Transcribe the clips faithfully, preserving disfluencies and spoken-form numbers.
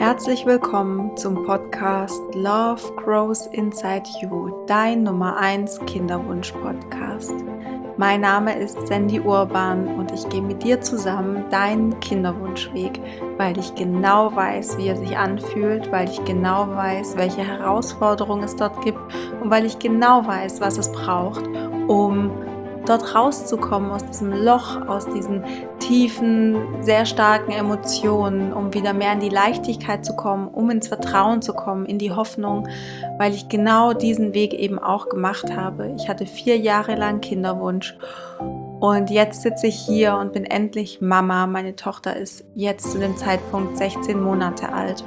Herzlich willkommen zum Podcast Love Grows Inside You, dein Nummer eins Kinderwunsch-Podcast. Mein Name ist Sandy Urban und ich gehe mit dir zusammen deinen Kinderwunschweg, weil ich genau weiß, wie er sich anfühlt, weil ich genau weiß, welche Herausforderungen es dort gibt und weil ich genau weiß, was es braucht, um dort rauszukommen aus diesem Loch, aus diesen tiefen, sehr starken Emotionen, um wieder mehr in die Leichtigkeit zu kommen, um ins Vertrauen zu kommen, in die Hoffnung, weil ich genau diesen Weg eben auch gemacht habe. Ich hatte vier Jahre lang Kinderwunsch und jetzt sitze ich hier und bin endlich Mama. Meine Tochter ist jetzt zu dem Zeitpunkt sechzehn Monate alt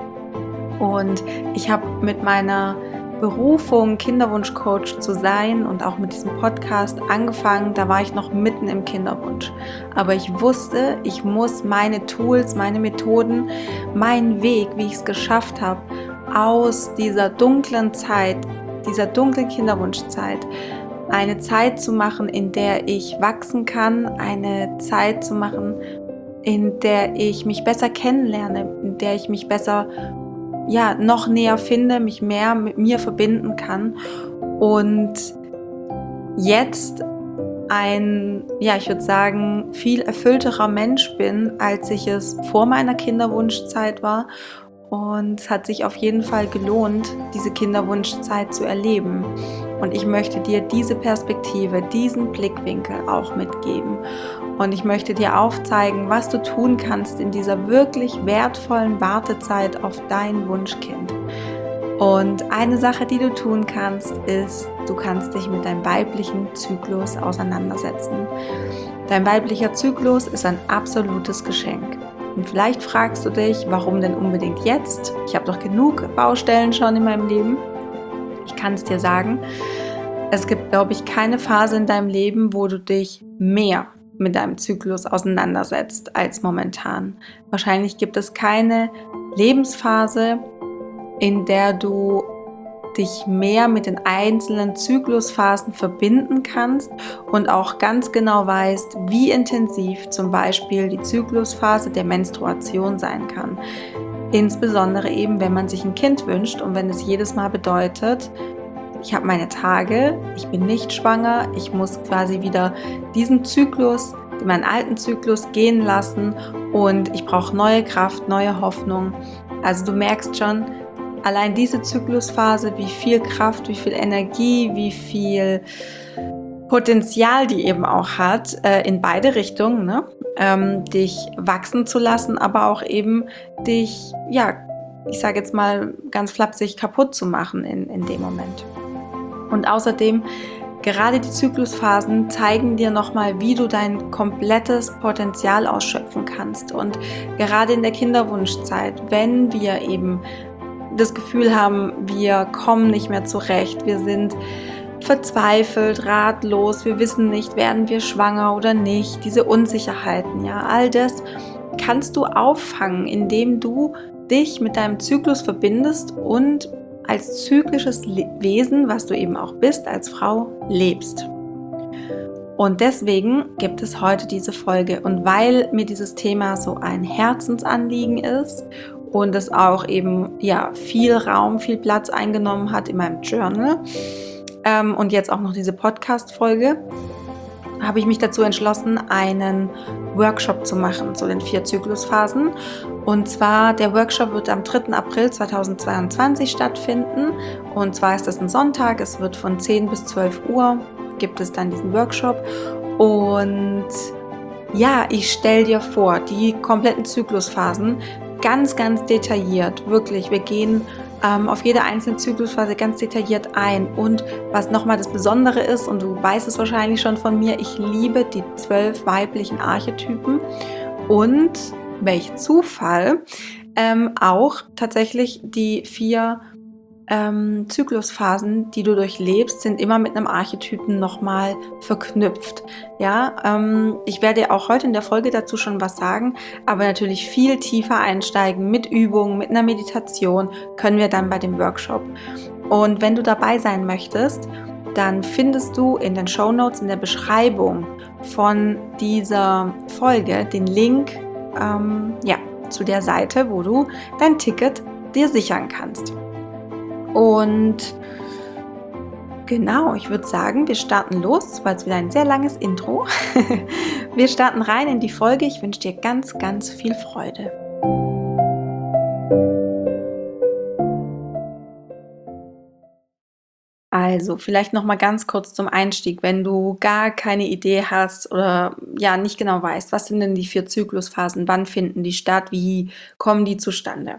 und ich habe mit meiner Berufung, Kinderwunschcoach zu sein und auch mit diesem Podcast angefangen, da war ich noch mitten im Kinderwunsch. Aber ich wusste, ich muss meine Tools, meine Methoden, meinen Weg, wie ich es geschafft habe, aus dieser dunklen Zeit, dieser dunklen Kinderwunschzeit, eine Zeit zu machen, in der ich wachsen kann, eine Zeit zu machen, in der ich mich besser kennenlerne, in der ich mich besser ja, noch näher finde, mich mehr mit mir verbinden kann und jetzt ein, ja, ich würde sagen, viel erfüllterer Mensch bin, als ich es vor meiner Kinderwunschzeit war, und es hat sich auf jeden Fall gelohnt, diese Kinderwunschzeit zu erleben. Und ich möchte dir diese Perspektive, diesen Blickwinkel auch mitgeben. Und ich möchte dir aufzeigen, was du tun kannst in dieser wirklich wertvollen Wartezeit auf dein Wunschkind. Und eine Sache, die du tun kannst, ist, du kannst dich mit deinem weiblichen Zyklus auseinandersetzen. Dein weiblicher Zyklus ist ein absolutes Geschenk. Und vielleicht fragst du dich, warum denn unbedingt jetzt? Ich habe doch genug Baustellen schon in meinem Leben. Ich kann es dir sagen, es gibt, glaube ich, keine Phase in deinem Leben, wo du dich mehr mit deinem Zyklus auseinandersetzt als momentan. Wahrscheinlich gibt es keine Lebensphase, in der du dich mehr mit den einzelnen Zyklusphasen verbinden kannst und auch ganz genau weißt, wie intensiv zum Beispiel die Zyklusphase der Menstruation sein kann. Insbesondere eben, wenn man sich ein Kind wünscht und wenn es jedes Mal bedeutet, ich habe meine Tage, ich bin nicht schwanger, ich muss quasi wieder diesen Zyklus, meinen alten Zyklus gehen lassen und ich brauche neue Kraft, neue Hoffnung. Also du merkst schon, allein diese Zyklusphase, wie viel Kraft, wie viel Energie, wie viel Potenzial die eben auch hat, äh, in beide Richtungen, ne? ähm, dich wachsen zu lassen, aber auch eben dich, ja, ich sage jetzt mal ganz flapsig, kaputt zu machen in, in dem Moment. Und außerdem, gerade die Zyklusphasen zeigen dir nochmal, wie du dein komplettes Potenzial ausschöpfen kannst. Und gerade in der Kinderwunschzeit, wenn wir eben das Gefühl haben, wir kommen nicht mehr zurecht, wir sind verzweifelt, ratlos, wir wissen nicht, werden wir schwanger oder nicht, diese Unsicherheiten, ja, all das kannst du auffangen, indem du dich mit deinem Zyklus verbindest und als zyklisches Wesen, was du eben auch bist, als Frau lebst. Und deswegen gibt es heute diese Folge. Und weil mir dieses Thema so ein Herzensanliegen ist und es auch eben ja viel Raum, viel Platz eingenommen hat in meinem Journal ähm, und jetzt auch noch diese Podcast-Folge, habe ich mich dazu entschlossen, einen Workshop zu machen zu den vier Zyklusphasen. Und zwar, der Workshop wird am dritten April zweitausendzweiundzwanzig stattfinden. Und zwar ist das ein Sonntag, es wird von zehn bis zwölf Uhr gibt es dann diesen Workshop. Und ja, ich stelle dir vor, die kompletten Zyklusphasen ganz, ganz detailliert, wirklich. Wir gehen ähm, auf jede einzelne Zyklusphase ganz detailliert ein. Und was nochmal das Besondere ist, und du weißt es wahrscheinlich schon von mir, ich liebe die zwölf weiblichen Archetypen und, welch Zufall, ähm, auch tatsächlich die vier ähm, Zyklusphasen, die du durchlebst, sind immer mit einem Archetypen nochmal verknüpft. Ja, ähm, ich werde auch heute in der Folge dazu schon was sagen, aber natürlich viel tiefer einsteigen mit Übungen, mit einer Meditation können wir dann bei dem Workshop. Und wenn du dabei sein möchtest, dann findest du in den Shownotes, in der Beschreibung von dieser Folge den Link ähm, ja, zu der Seite, wo du dein Ticket dir sichern kannst. Und genau, ich würde sagen, wir starten los. Das war jetzt wieder ein sehr langes Intro. Wir starten rein in die Folge. Ich wünsche dir ganz, ganz viel Freude. Also, vielleicht noch mal ganz kurz zum Einstieg, wenn du gar keine Idee hast oder ja nicht genau weißt, was sind denn die vier Zyklusphasen, wann finden die statt, wie kommen die zustande?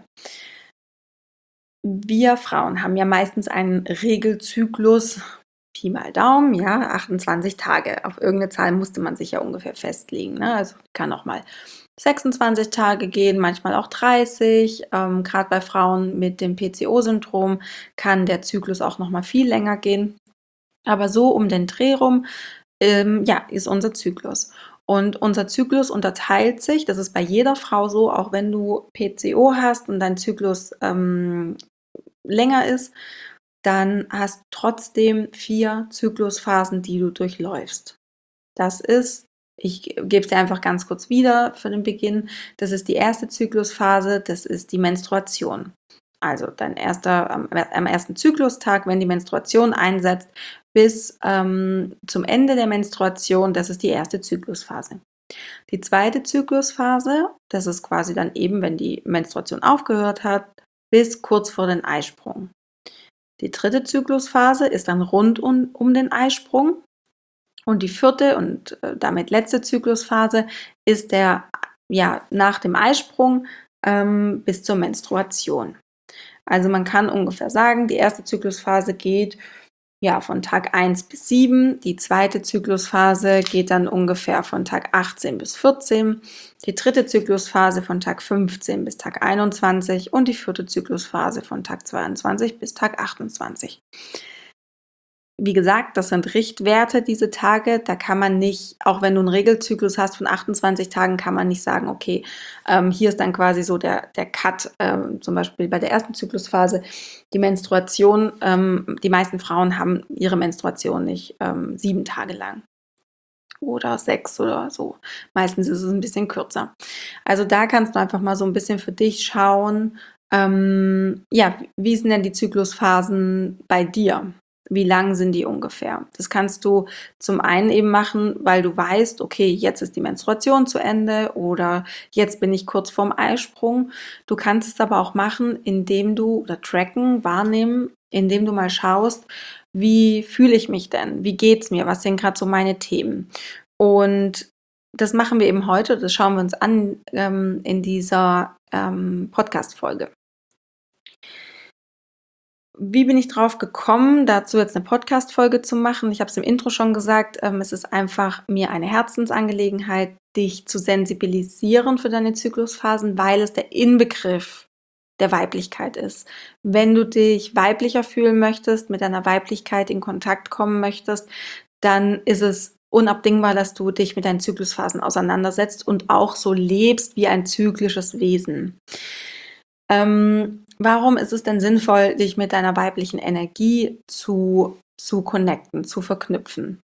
Wir Frauen haben ja meistens einen Regelzyklus, Pi mal Daumen, ja, achtundzwanzig Tage. Auf irgendeine Zahl musste man sich ja ungefähr festlegen, ne? Also kann auch mal sechsundzwanzig Tage gehen, manchmal auch dreißig. Ähm, Gerade bei Frauen mit dem P C O-Syndrom kann der Zyklus auch noch mal viel länger gehen. Aber so um den Dreh rum, ähm, ja, ist unser Zyklus. Und unser Zyklus unterteilt sich, das ist bei jeder Frau so, auch wenn du P C O hast und dein Zyklus ähm, länger ist, dann hast du trotzdem vier Zyklusphasen, die du durchläufst. Das ist, ich gebe es dir einfach ganz kurz wieder für den Beginn, das ist die erste Zyklusphase, das ist die Menstruation. Also dein erster, am, am ersten Zyklustag, wenn die Menstruation einsetzt, bis ähm, zum Ende der Menstruation, das ist die erste Zyklusphase. Die zweite Zyklusphase, das ist quasi dann eben, wenn die Menstruation aufgehört hat, bis kurz vor den Eisprung. Die dritte Zyklusphase ist dann rund um, um den Eisprung. Und die vierte und äh, damit letzte Zyklusphase ist der, ja, nach dem Eisprung ähm, bis zur Menstruation. Also man kann ungefähr sagen, die erste Zyklusphase geht ja von Tag eins bis sieben, die zweite Zyklusphase geht dann ungefähr von Tag achtzehn bis vierzehn, die dritte Zyklusphase von Tag fünfzehn bis Tag einundzwanzig und die vierte Zyklusphase von Tag zweiundzwanzig bis Tag achtundzwanzig. Wie gesagt, das sind Richtwerte, diese Tage. Da kann man nicht, auch wenn du einen Regelzyklus hast von achtundzwanzig Tagen, kann man nicht sagen, okay, ähm, hier ist dann quasi so der, der Cut, ähm, zum Beispiel bei der ersten Zyklusphase, die Menstruation. Ähm, die meisten Frauen haben ihre Menstruation nicht ähm, sieben Tage lang oder sechs oder so. Meistens ist es ein bisschen kürzer. Also da kannst du einfach mal so ein bisschen für dich schauen, ähm, ja, wie sind denn die Zyklusphasen bei dir? Wie lang sind die ungefähr? Das kannst du zum einen eben machen, weil du weißt, okay, jetzt ist die Menstruation zu Ende oder jetzt bin ich kurz vorm Eisprung. Du kannst es aber auch machen, indem du, oder tracken, wahrnehmen, indem du mal schaust, wie fühle ich mich denn? Wie geht's mir? Was sind gerade so meine Themen? Und das machen wir eben heute, das schauen wir uns an ähm, in dieser ähm, Podcast-Folge. Wie bin ich drauf gekommen, dazu jetzt eine Podcast-Folge zu machen? Ich habe es im Intro schon gesagt, ähm, es ist einfach mir eine Herzensangelegenheit, dich zu sensibilisieren für deine Zyklusphasen, weil es der Inbegriff der Weiblichkeit ist. Wenn du dich weiblicher fühlen möchtest, mit deiner Weiblichkeit in Kontakt kommen möchtest, dann ist es unabdingbar, dass du dich mit deinen Zyklusphasen auseinandersetzt und auch so lebst wie ein zyklisches Wesen. Ähm, warum ist es denn sinnvoll, dich mit deiner weiblichen Energie zu, zu connecten, zu verknüpfen?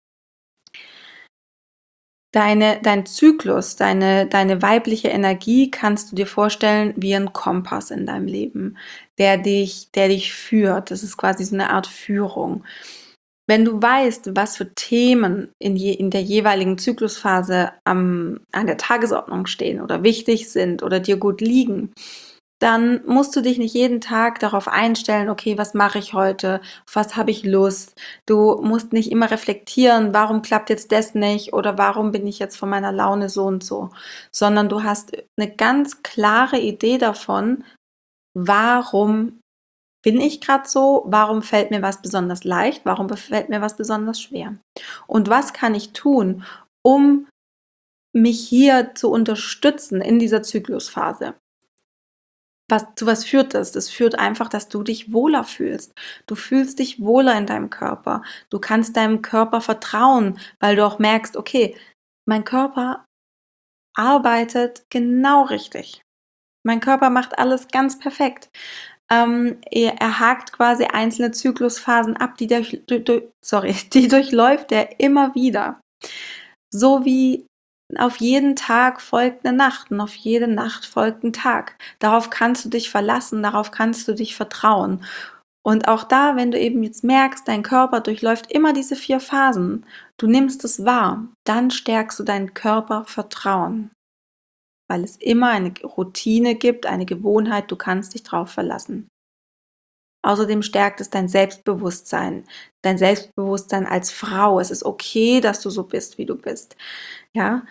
Deine, dein Zyklus, deine, deine weibliche Energie kannst du dir vorstellen wie ein Kompass in deinem Leben, der dich, der dich führt. Das ist quasi so eine Art Führung. Wenn du weißt, was für Themen in, je, in der jeweiligen Zyklusphase am, an der Tagesordnung stehen oder wichtig sind oder dir gut liegen, dann musst du dich nicht jeden Tag darauf einstellen, okay, was mache ich heute, auf was habe ich Lust. Du musst nicht immer reflektieren, warum klappt jetzt das nicht oder warum bin ich jetzt von meiner Laune so und so, sondern du hast eine ganz klare Idee davon, warum bin ich gerade so, warum fällt mir was besonders leicht, warum fällt mir was besonders schwer und was kann ich tun, um mich hier zu unterstützen in dieser Zyklusphase. Was, zu was führt das? Das führt einfach, dass du dich wohler fühlst. Du fühlst dich wohler in deinem Körper. Du kannst deinem Körper vertrauen, weil du auch merkst, okay, mein Körper arbeitet genau richtig. Mein Körper macht alles ganz perfekt. Ähm, er, er hakt quasi einzelne Zyklusphasen ab, die, durch, durch, sorry, die durchläuft er immer wieder. So wie auf jeden Tag folgt eine Nacht und auf jede Nacht folgt ein Tag. Darauf kannst du dich verlassen, darauf kannst du dich vertrauen. Und auch da, wenn du eben jetzt merkst, dein Körper durchläuft immer diese vier Phasen, du nimmst es wahr, dann stärkst du dein Körpervertrauen, weil es immer eine Routine gibt, eine Gewohnheit, du kannst dich drauf verlassen. Außerdem stärkt es dein Selbstbewusstsein, dein Selbstbewusstsein als Frau. Es ist okay, dass du so bist, wie du bist. Ja,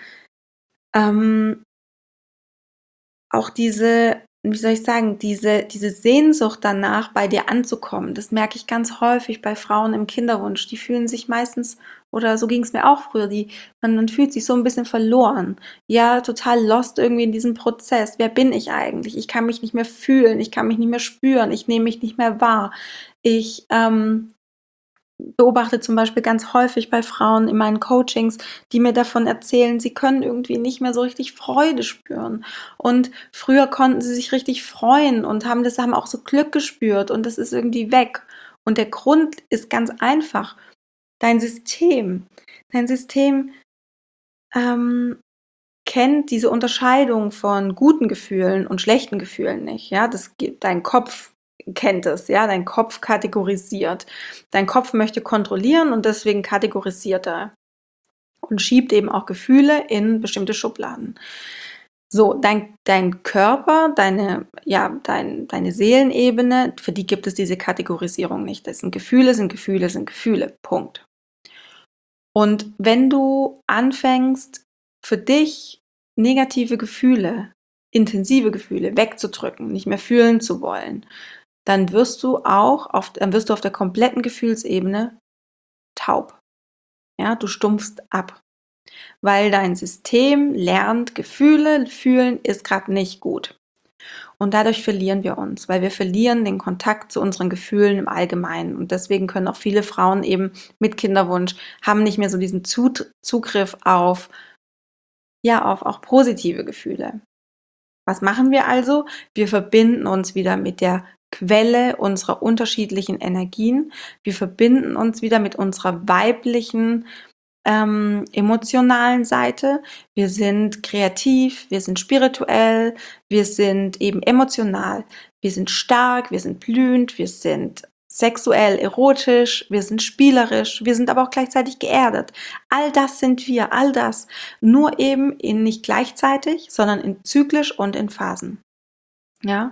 ähm, auch diese, wie soll ich sagen, diese, diese Sehnsucht danach, bei dir anzukommen, das merke ich ganz häufig bei Frauen im Kinderwunsch. Die fühlen sich meistens, oder so ging es mir auch früher, die, man, man fühlt sich so ein bisschen verloren. Ja, total lost irgendwie in diesem Prozess. Wer bin ich eigentlich? Ich kann mich nicht mehr fühlen, ich kann mich nicht mehr spüren, ich nehme mich nicht mehr wahr. Ich ähm, beobachte zum Beispiel ganz häufig bei Frauen in meinen Coachings, die mir davon erzählen, sie können irgendwie nicht mehr so richtig Freude spüren. Und früher konnten sie sich richtig freuen und haben das, haben auch so Glück gespürt und das ist irgendwie weg. Und der Grund ist ganz einfach. Dein System, dein System ähm, kennt diese Unterscheidung von guten Gefühlen und schlechten Gefühlen nicht. Ja, das gibt dein Kopf kennt es, ja, dein Kopf kategorisiert. Dein Kopf möchte kontrollieren und deswegen kategorisiert er und schiebt eben auch Gefühle in bestimmte Schubladen. So, dein, dein Körper, deine, ja, dein, deine Seelenebene, für die gibt es diese Kategorisierung nicht. Das sind Gefühle, sind Gefühle, sind Gefühle. Punkt. Und wenn du anfängst, für dich negative Gefühle, intensive Gefühle wegzudrücken, nicht mehr fühlen zu wollen, dann wirst du auch auf, dann wirst du auf der kompletten Gefühlsebene taub. Ja, du stumpfst ab, weil dein System lernt, Gefühle fühlen ist gerade nicht gut. Und dadurch verlieren wir uns, weil wir verlieren den Kontakt zu unseren Gefühlen im Allgemeinen. Und deswegen können auch viele Frauen eben mit Kinderwunsch haben nicht mehr so diesen Zugriff auf, ja, auf auch positive Gefühle. Was machen wir also? Wir verbinden uns wieder mit der Quelle unserer unterschiedlichen Energien. Wir verbinden uns wieder mit unserer weiblichen ähm, emotionalen Seite. Wir sind kreativ, wir sind spirituell, wir sind eben emotional, wir sind stark, wir sind blühend, wir sind sexuell, erotisch, wir sind spielerisch, wir sind aber auch gleichzeitig geerdet. All das sind wir, all das. Nur eben in nicht gleichzeitig, sondern in zyklisch und in Phasen. Ja.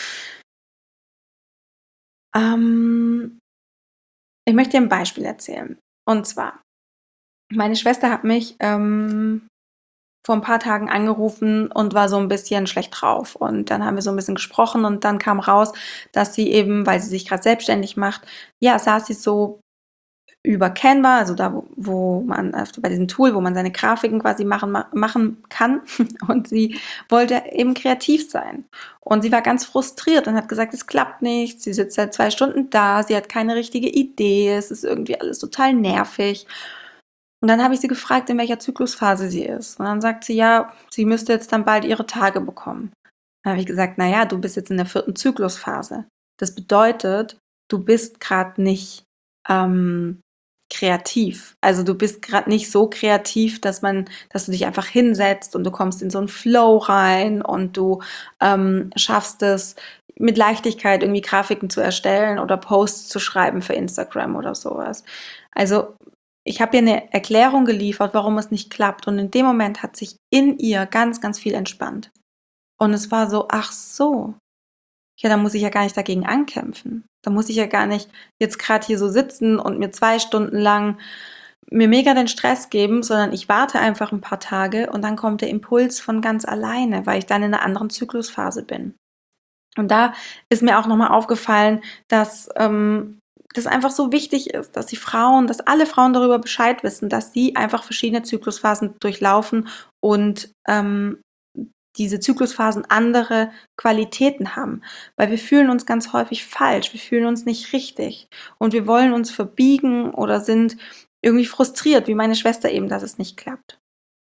Ähm, ich möchte dir ein Beispiel erzählen. Und zwar, meine Schwester hat mich ähm, vor ein paar Tagen angerufen und war so ein bisschen schlecht drauf. Und dann haben wir so ein bisschen gesprochen und dann kam raus, dass sie eben, weil sie sich gerade selbstständig macht, ja, saß sie so über Canva, also da, wo, wo man, also bei diesem Tool, wo man seine Grafiken quasi machen, machen kann. Und sie wollte eben kreativ sein. Und sie war ganz frustriert und hat gesagt, es klappt nicht. Sie sitzt seit zwei Stunden da, sie hat keine richtige Idee, es ist irgendwie alles total nervig. Und dann habe ich sie gefragt, in welcher Zyklusphase sie ist. Und dann sagt sie, ja, sie müsste jetzt dann bald ihre Tage bekommen. Dann habe ich gesagt, naja, du bist jetzt in der vierten Zyklusphase. Das bedeutet, du bist gerade nicht ähm, kreativ. Also du bist gerade nicht so kreativ, dass man, dass du dich einfach hinsetzt und du kommst in so einen Flow rein und du ähm, schaffst es mit Leichtigkeit irgendwie Grafiken zu erstellen oder Posts zu schreiben für Instagram oder sowas. Also ich habe ihr eine Erklärung geliefert, warum es nicht klappt. Und in dem Moment hat sich in ihr ganz, ganz viel entspannt. Und es war so, ach so, ja, da muss ich ja gar nicht dagegen ankämpfen. Da muss ich ja gar nicht jetzt gerade hier so sitzen und mir zwei Stunden lang mir mega den Stress geben, sondern ich warte einfach ein paar Tage und dann kommt der Impuls von ganz alleine, weil ich dann in einer anderen Zyklusphase bin. Und da ist mir auch nochmal aufgefallen, dass ähm, das einfach so wichtig ist, dass die Frauen, dass alle Frauen darüber Bescheid wissen, dass sie einfach verschiedene Zyklusphasen durchlaufen und ähm, diese Zyklusphasen andere Qualitäten haben. Weil wir fühlen uns ganz häufig falsch, wir fühlen uns nicht richtig und wir wollen uns verbiegen oder sind irgendwie frustriert, wie meine Schwester eben, dass es nicht klappt.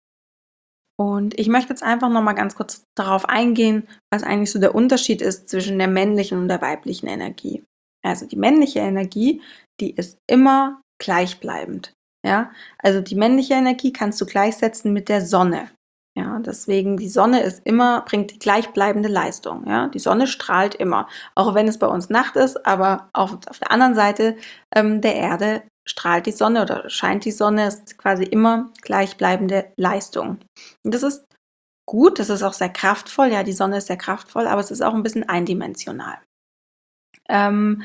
Und ich möchte jetzt einfach nochmal ganz kurz darauf eingehen, was eigentlich so der Unterschied ist zwischen der männlichen und der weiblichen Energie. Also die männliche Energie, die ist immer gleichbleibend. Ja, also die männliche Energie kannst du gleichsetzen mit der Sonne. Ja, deswegen die Sonne ist immer, bringt die gleichbleibende Leistung. Ja, die Sonne strahlt immer, auch wenn es bei uns Nacht ist, aber auf, auf der anderen Seite ähm, der Erde strahlt die Sonne oder scheint die Sonne, ist quasi immer gleichbleibende Leistung. Und das ist gut, das ist auch sehr kraftvoll. Ja, die Sonne ist sehr kraftvoll, aber es ist auch ein bisschen eindimensional. Ähm,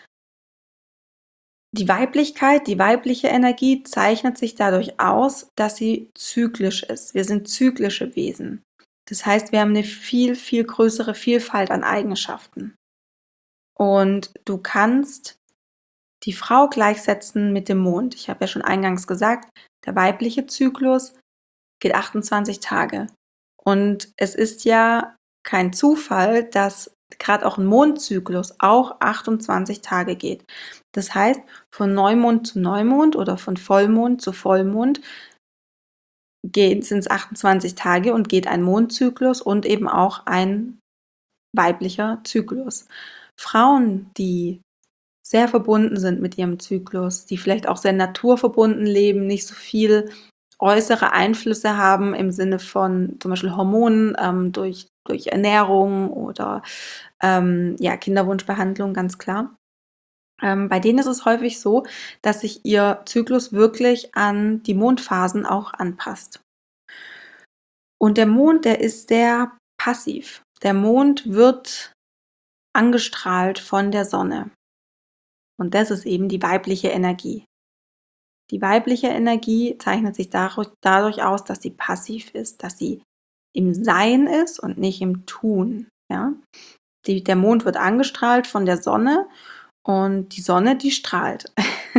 Die Weiblichkeit, die weibliche Energie zeichnet sich dadurch aus, dass sie zyklisch ist. Wir sind zyklische Wesen. Das heißt, wir haben eine viel, viel größere Vielfalt an Eigenschaften. Und du kannst die Frau gleichsetzen mit dem Mond. Ich habe ja schon eingangs gesagt, der weibliche Zyklus geht achtundzwanzig Tage. Und es ist ja kein Zufall, dass gerade auch ein Mondzyklus auch achtundzwanzig Tage geht. Das heißt, von Neumond zu Neumond oder von Vollmond zu Vollmond sind es achtundzwanzig Tage und geht ein Mondzyklus und eben auch ein weiblicher Zyklus. Frauen, die sehr verbunden sind mit ihrem Zyklus, die vielleicht auch sehr naturverbunden leben, nicht so viel äußere Einflüsse haben im Sinne von zum Beispiel Hormonen ähm, durch, durch Ernährung oder ähm, ja, Kinderwunschbehandlung, ganz klar. Ähm, bei denen ist es häufig so, dass sich ihr Zyklus wirklich an die Mondphasen auch anpasst. Und der Mond, der ist sehr passiv. Der Mond wird angestrahlt von der Sonne. Und das ist eben die weibliche Energie. Die weibliche Energie zeichnet sich dadurch, dadurch aus, dass sie passiv ist, dass sie im Sein ist und nicht im Tun. Ja? Die, der Mond wird angestrahlt von der Sonne und die Sonne, die strahlt.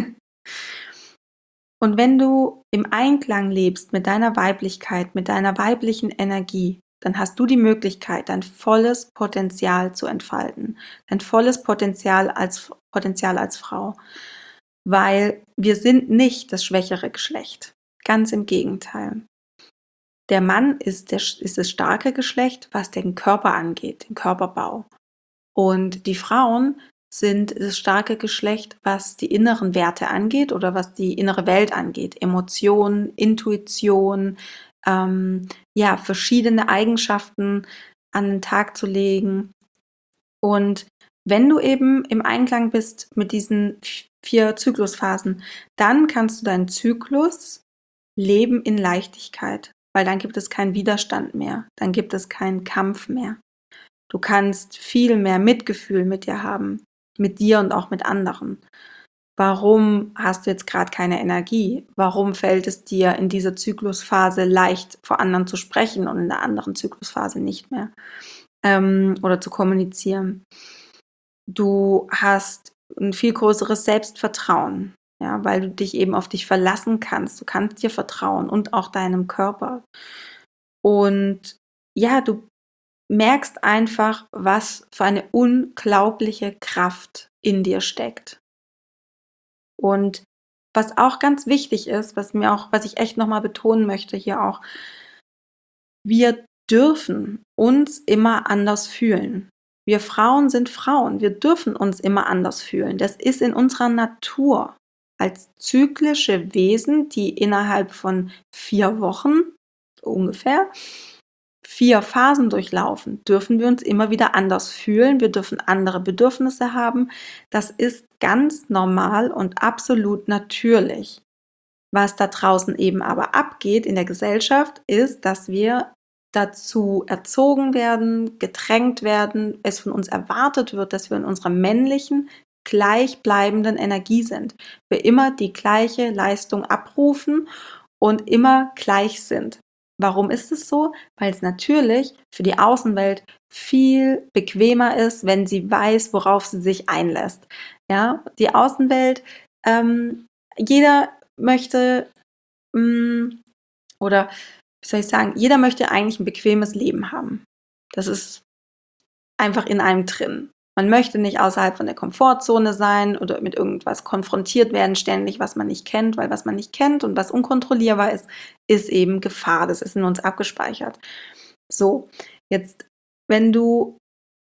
Und wenn du im Einklang lebst mit deiner Weiblichkeit, mit deiner weiblichen Energie, dann hast du die Möglichkeit, dein volles Potenzial zu entfalten. Dein volles Potenzial als, Potenzial als Frau. Weil wir sind nicht das schwächere Geschlecht. Ganz im Gegenteil. Der Mann ist, der, ist das starke Geschlecht, was den Körper angeht, den Körperbau. Und die Frauen sind das starke Geschlecht, was die inneren Werte angeht oder was die innere Welt angeht. Emotionen, Intuition, ähm, ja, verschiedene Eigenschaften an den Tag zu legen. Und wenn du eben im Einklang bist mit diesen vier Zyklusphasen, dann kannst du deinen Zyklus leben in Leichtigkeit, weil dann gibt es keinen Widerstand mehr, dann gibt es keinen Kampf mehr. Du kannst viel mehr Mitgefühl mit dir haben, mit dir und auch mit anderen. Warum hast du jetzt gerade keine Energie? Warum fällt es dir in dieser Zyklusphase leicht, vor anderen zu sprechen und in der anderen Zyklusphase nicht mehr? Ähm, oder zu kommunizieren? Du hast ein viel größeres Selbstvertrauen, ja, weil du dich eben auf dich verlassen kannst. Du kannst dir vertrauen und auch deinem Körper. Und ja, du merkst einfach, was für eine unglaubliche Kraft in dir steckt. Und was auch ganz wichtig ist, was mir auch, was ich echt nochmal betonen möchte hier auch, wir dürfen uns immer anders fühlen. Wir Frauen sind Frauen, wir dürfen uns immer anders fühlen. Das ist in unserer Natur. Als zyklische Wesen, die innerhalb von vier Wochen ungefähr vier Phasen durchlaufen, dürfen wir uns immer wieder anders fühlen. Wir dürfen andere Bedürfnisse haben. Das ist ganz normal und absolut natürlich. Was da draußen eben aber abgeht in der Gesellschaft, ist, dass wir dazu erzogen werden, gedrängt werden, es von uns erwartet wird, dass wir in unserer männlichen, gleichbleibenden Energie sind. Wir immer die gleiche Leistung abrufen und immer gleich sind. Warum ist es so? Weil es natürlich für die Außenwelt viel bequemer ist, wenn sie weiß, worauf sie sich einlässt. Ja, die Außenwelt, ähm, jeder möchte mh, oder wie soll ich sagen, jeder möchte eigentlich ein bequemes Leben haben. Das ist einfach in einem drin. Man möchte nicht außerhalb von der Komfortzone sein oder mit irgendwas konfrontiert werden, ständig, was man nicht kennt, weil was man nicht kennt und was unkontrollierbar ist, ist eben Gefahr. Das ist in uns abgespeichert. So, jetzt, wenn du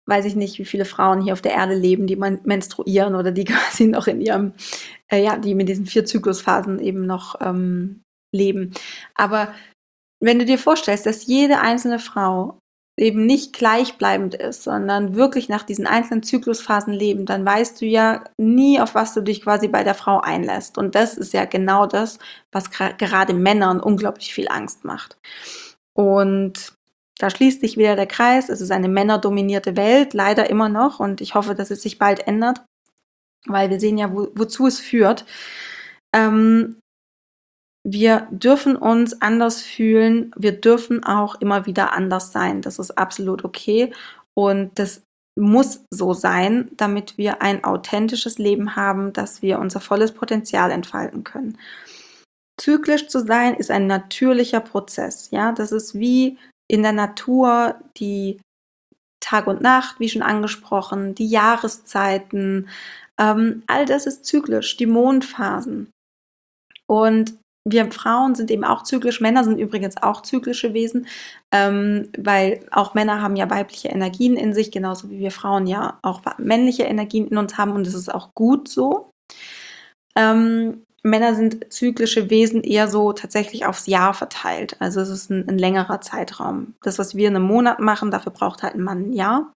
weiß ich nicht, wie viele Frauen hier auf der Erde leben, die men- menstruieren oder die quasi noch in ihrem, äh, ja, die mit diesen vier Zyklusphasen eben noch ähm, leben. Aber wenn du dir vorstellst, dass jede einzelne Frau eben nicht gleichbleibend ist, sondern wirklich nach diesen einzelnen Zyklusphasen leben, dann weißt du ja nie, auf was du dich quasi bei der Frau einlässt. Und das ist ja genau das, was gra- gerade Männern unglaublich viel Angst macht. Und da schließt sich wieder der Kreis. Es ist eine männerdominierte Welt, leider immer noch. Und ich hoffe, dass es sich bald ändert, weil wir sehen ja, wo, wozu es führt. Ähm, wir dürfen uns anders fühlen. Wir dürfen auch immer wieder anders sein. Das ist absolut okay. Und das muss so sein, damit wir ein authentisches Leben haben, dass wir unser volles Potenzial entfalten können. Zyklisch zu sein ist ein natürlicher Prozess. Ja, das ist wie in der Natur die Tag und Nacht, wie schon angesprochen, die Jahreszeiten. Ähm, all das ist zyklisch, die Mondphasen. Und wir Frauen sind eben auch zyklisch. Männer sind übrigens auch zyklische Wesen, ähm, weil auch Männer haben ja weibliche Energien in sich, genauso wie wir Frauen ja auch männliche Energien in uns haben. Und das ist auch gut so. Ähm, Männer sind zyklische Wesen eher so tatsächlich aufs Jahr verteilt. Also es ist ein, ein längerer Zeitraum. Das, was wir in einem Monat machen, dafür braucht halt ein Mann ein Jahr.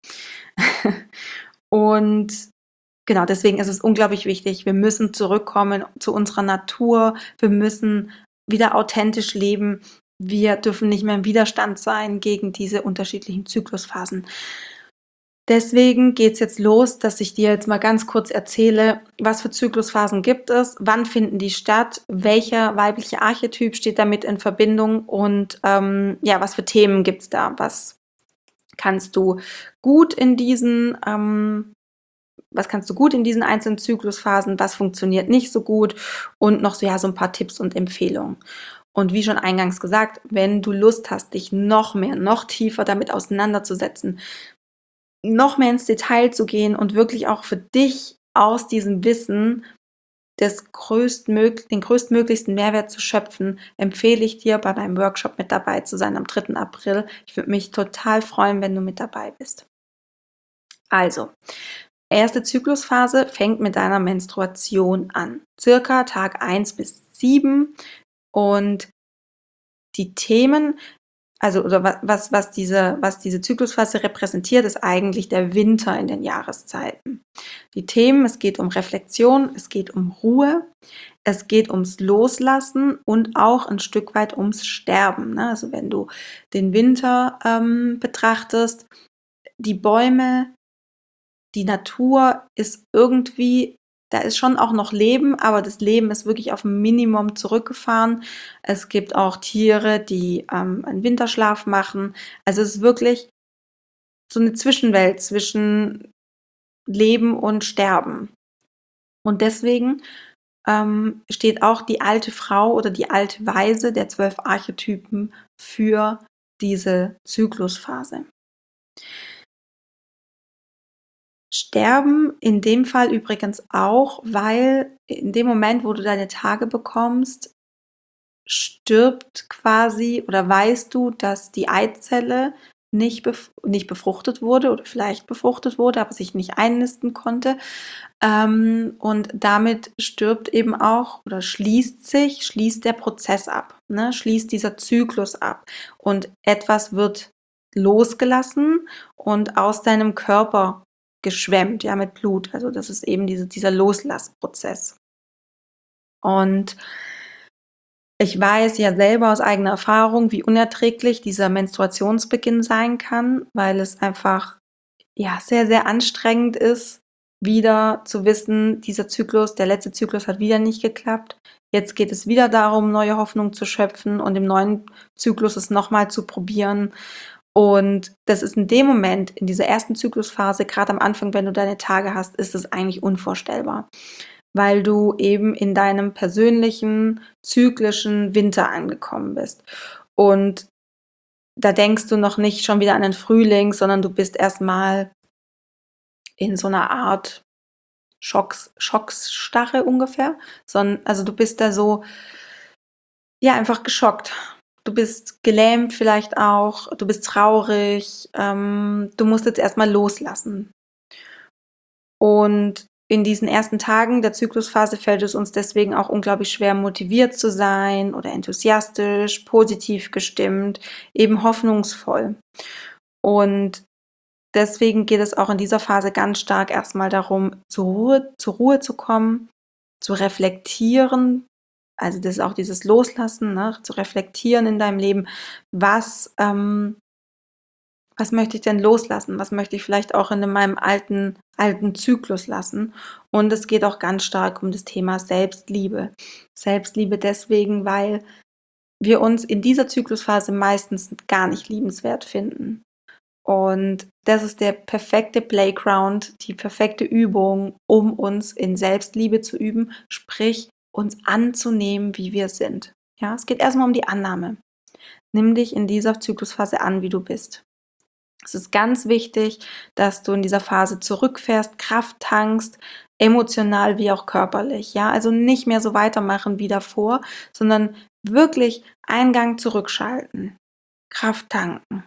Und genau, deswegen ist es unglaublich wichtig. Wir müssen zurückkommen zu unserer Natur. Wir müssen wieder authentisch leben. Wir dürfen nicht mehr im Widerstand sein gegen diese unterschiedlichen Zyklusphasen. Deswegen geht es jetzt los, dass ich dir jetzt mal ganz kurz erzähle, was für Zyklusphasen gibt es, wann finden die statt, welcher weibliche Archetyp steht damit in Verbindung und ähm, ja, was für Themen gibt es da, was kannst du gut in diesen ähm, was kannst du gut in diesen einzelnen Zyklusphasen, was funktioniert nicht so gut und noch so, ja, so ein paar Tipps und Empfehlungen. Und wie schon eingangs gesagt, wenn du Lust hast, dich noch mehr, noch tiefer damit auseinanderzusetzen, noch mehr ins Detail zu gehen und wirklich auch für dich aus diesem Wissen des größtmög- den größtmöglichsten Mehrwert zu schöpfen, empfehle ich dir, bei meinem Workshop mit dabei zu sein am dritten April. Ich würde mich total freuen, wenn du mit dabei bist. Also, erste Zyklusphase fängt mit deiner Menstruation an, circa Tag eins bis sieben. Und die Themen, also oder was, was, diese, was diese Zyklusphase repräsentiert, ist eigentlich der Winter in den Jahreszeiten. Die Themen, es geht um Reflexion, es geht um Ruhe, es geht ums Loslassen und auch ein Stück weit ums Sterben. Ne? Also wenn du den Winter ähm, betrachtest, die Bäume, die Natur ist irgendwie, da ist schon auch noch Leben, aber das Leben ist wirklich auf ein Minimum zurückgefahren. Es gibt auch Tiere, die ähm, einen Winterschlaf machen. Also es ist wirklich so eine Zwischenwelt zwischen Leben und Sterben. Und deswegen ähm, steht auch die alte Frau oder die alte Weise der zwölf Archetypen für diese Zyklusphase. Sterben in dem Fall übrigens auch, weil in dem Moment, wo du deine Tage bekommst, stirbt quasi oder weißt du, dass die Eizelle nicht, bef nicht befruchtet wurde oder vielleicht befruchtet wurde, aber sich nicht einnisten konnte. Ähm, und damit stirbt eben auch oder schließt sich, schließt der Prozess ab, ne? Schließt dieser Zyklus ab und etwas wird losgelassen und aus deinem Körper geschwemmt, ja, mit Blut. Also das ist eben diese, dieser Loslassprozess. Und ich weiß ja selber aus eigener Erfahrung, wie unerträglich dieser Menstruationsbeginn sein kann, weil es einfach ja sehr, sehr anstrengend ist, wieder zu wissen, dieser Zyklus, der letzte Zyklus hat wieder nicht geklappt. Jetzt geht es wieder darum, neue Hoffnung zu schöpfen und im neuen Zyklus es nochmal zu probieren. Und das ist in dem Moment, in dieser ersten Zyklusphase, gerade am Anfang, wenn du deine Tage hast, ist es eigentlich unvorstellbar, weil du eben in deinem persönlichen, zyklischen Winter angekommen bist. Und da denkst du noch nicht schon wieder an den Frühling, sondern du bist erstmal in so einer Art Schocks, Schocksstarre ungefähr. Sondern, also du bist da so, ja, einfach geschockt. du bist gelähmt vielleicht auch, du bist traurig, ähm, du musst jetzt erstmal loslassen. Und in diesen ersten Tagen der Zyklusphase fällt es uns deswegen auch unglaublich schwer, motiviert zu sein oder enthusiastisch, positiv gestimmt, eben hoffnungsvoll. Und deswegen geht es auch in dieser Phase ganz stark erstmal darum, zur Ruhe, zur Ruhe zu kommen, zu reflektieren. Also das ist auch dieses Loslassen, ne? Zu reflektieren in deinem Leben, was, ähm, was möchte ich denn loslassen? Was möchte ich vielleicht auch in meinem alten, alten Zyklus lassen? Und es geht auch ganz stark um das Thema Selbstliebe. Selbstliebe deswegen, weil wir uns in dieser Zyklusphase meistens gar nicht liebenswert finden. Und das ist der perfekte Playground, die perfekte Übung, um uns in Selbstliebe zu üben, sprich uns anzunehmen, wie wir sind. Ja, es geht erstmal um die Annahme. Nimm dich in dieser Zyklusphase an, wie du bist. Es ist ganz wichtig, dass du in dieser Phase zurückfährst, Kraft tankst, emotional wie auch körperlich. Ja, also nicht mehr so weitermachen wie davor, sondern wirklich einen Gang zurückschalten, Kraft tanken,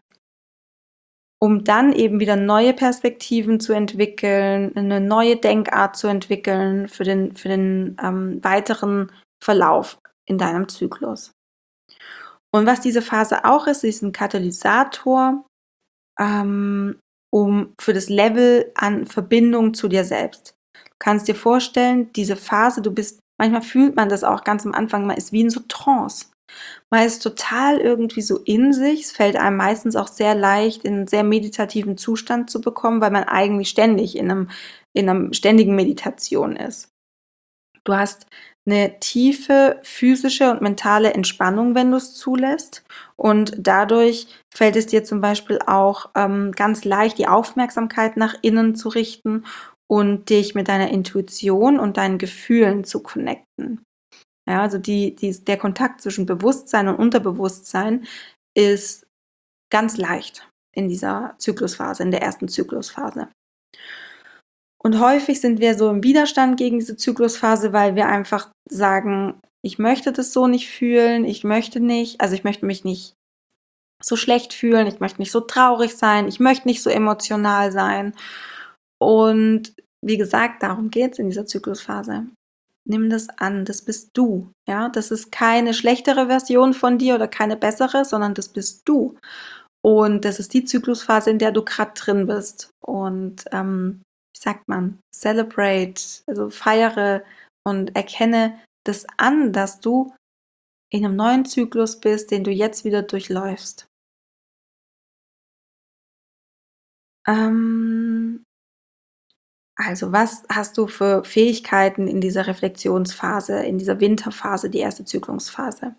um dann eben wieder neue Perspektiven zu entwickeln, eine neue Denkart zu entwickeln für den, für den ähm, weiteren Verlauf in deinem Zyklus. Und was diese Phase auch ist, ist ein Katalysator, ähm, um für das Level an Verbindung zu dir selbst. Du kannst dir vorstellen, diese Phase, du bist, manchmal fühlt man das auch ganz am Anfang, man ist wie in so Trance. Man ist total irgendwie so in sich. Es fällt einem meistens auch sehr leicht, in einen sehr meditativen Zustand zu bekommen, weil man eigentlich ständig in einem, in einer ständigen Meditation ist. Du hast eine tiefe physische und mentale Entspannung, wenn du es zulässt. Und dadurch fällt es dir zum Beispiel auch ähm, ganz leicht, die Aufmerksamkeit nach innen zu richten und dich mit deiner Intuition und deinen Gefühlen zu connecten. Ja, also die, die, der Kontakt zwischen Bewusstsein und Unterbewusstsein ist ganz leicht in dieser Zyklusphase, in der ersten Zyklusphase. Und häufig sind wir so im Widerstand gegen diese Zyklusphase, weil wir einfach sagen, ich möchte das so nicht fühlen, ich möchte nicht, also ich möchte mich nicht so schlecht fühlen, ich möchte nicht so traurig sein, ich möchte nicht so emotional sein. Und wie gesagt, darum geht es in dieser Zyklusphase. Nimm das an, das bist du. Ja, das ist keine schlechtere Version von dir oder keine bessere, sondern das bist du. Und das ist die Zyklusphase, in der du gerade drin bist. Und ähm, wie sagt man, celebrate, also feiere und erkenne das an, dass du in einem neuen Zyklus bist, den du jetzt wieder durchläufst. Ähm, also was hast du für Fähigkeiten in dieser Reflexionsphase, in dieser Winterphase, die erste Zyklusphase?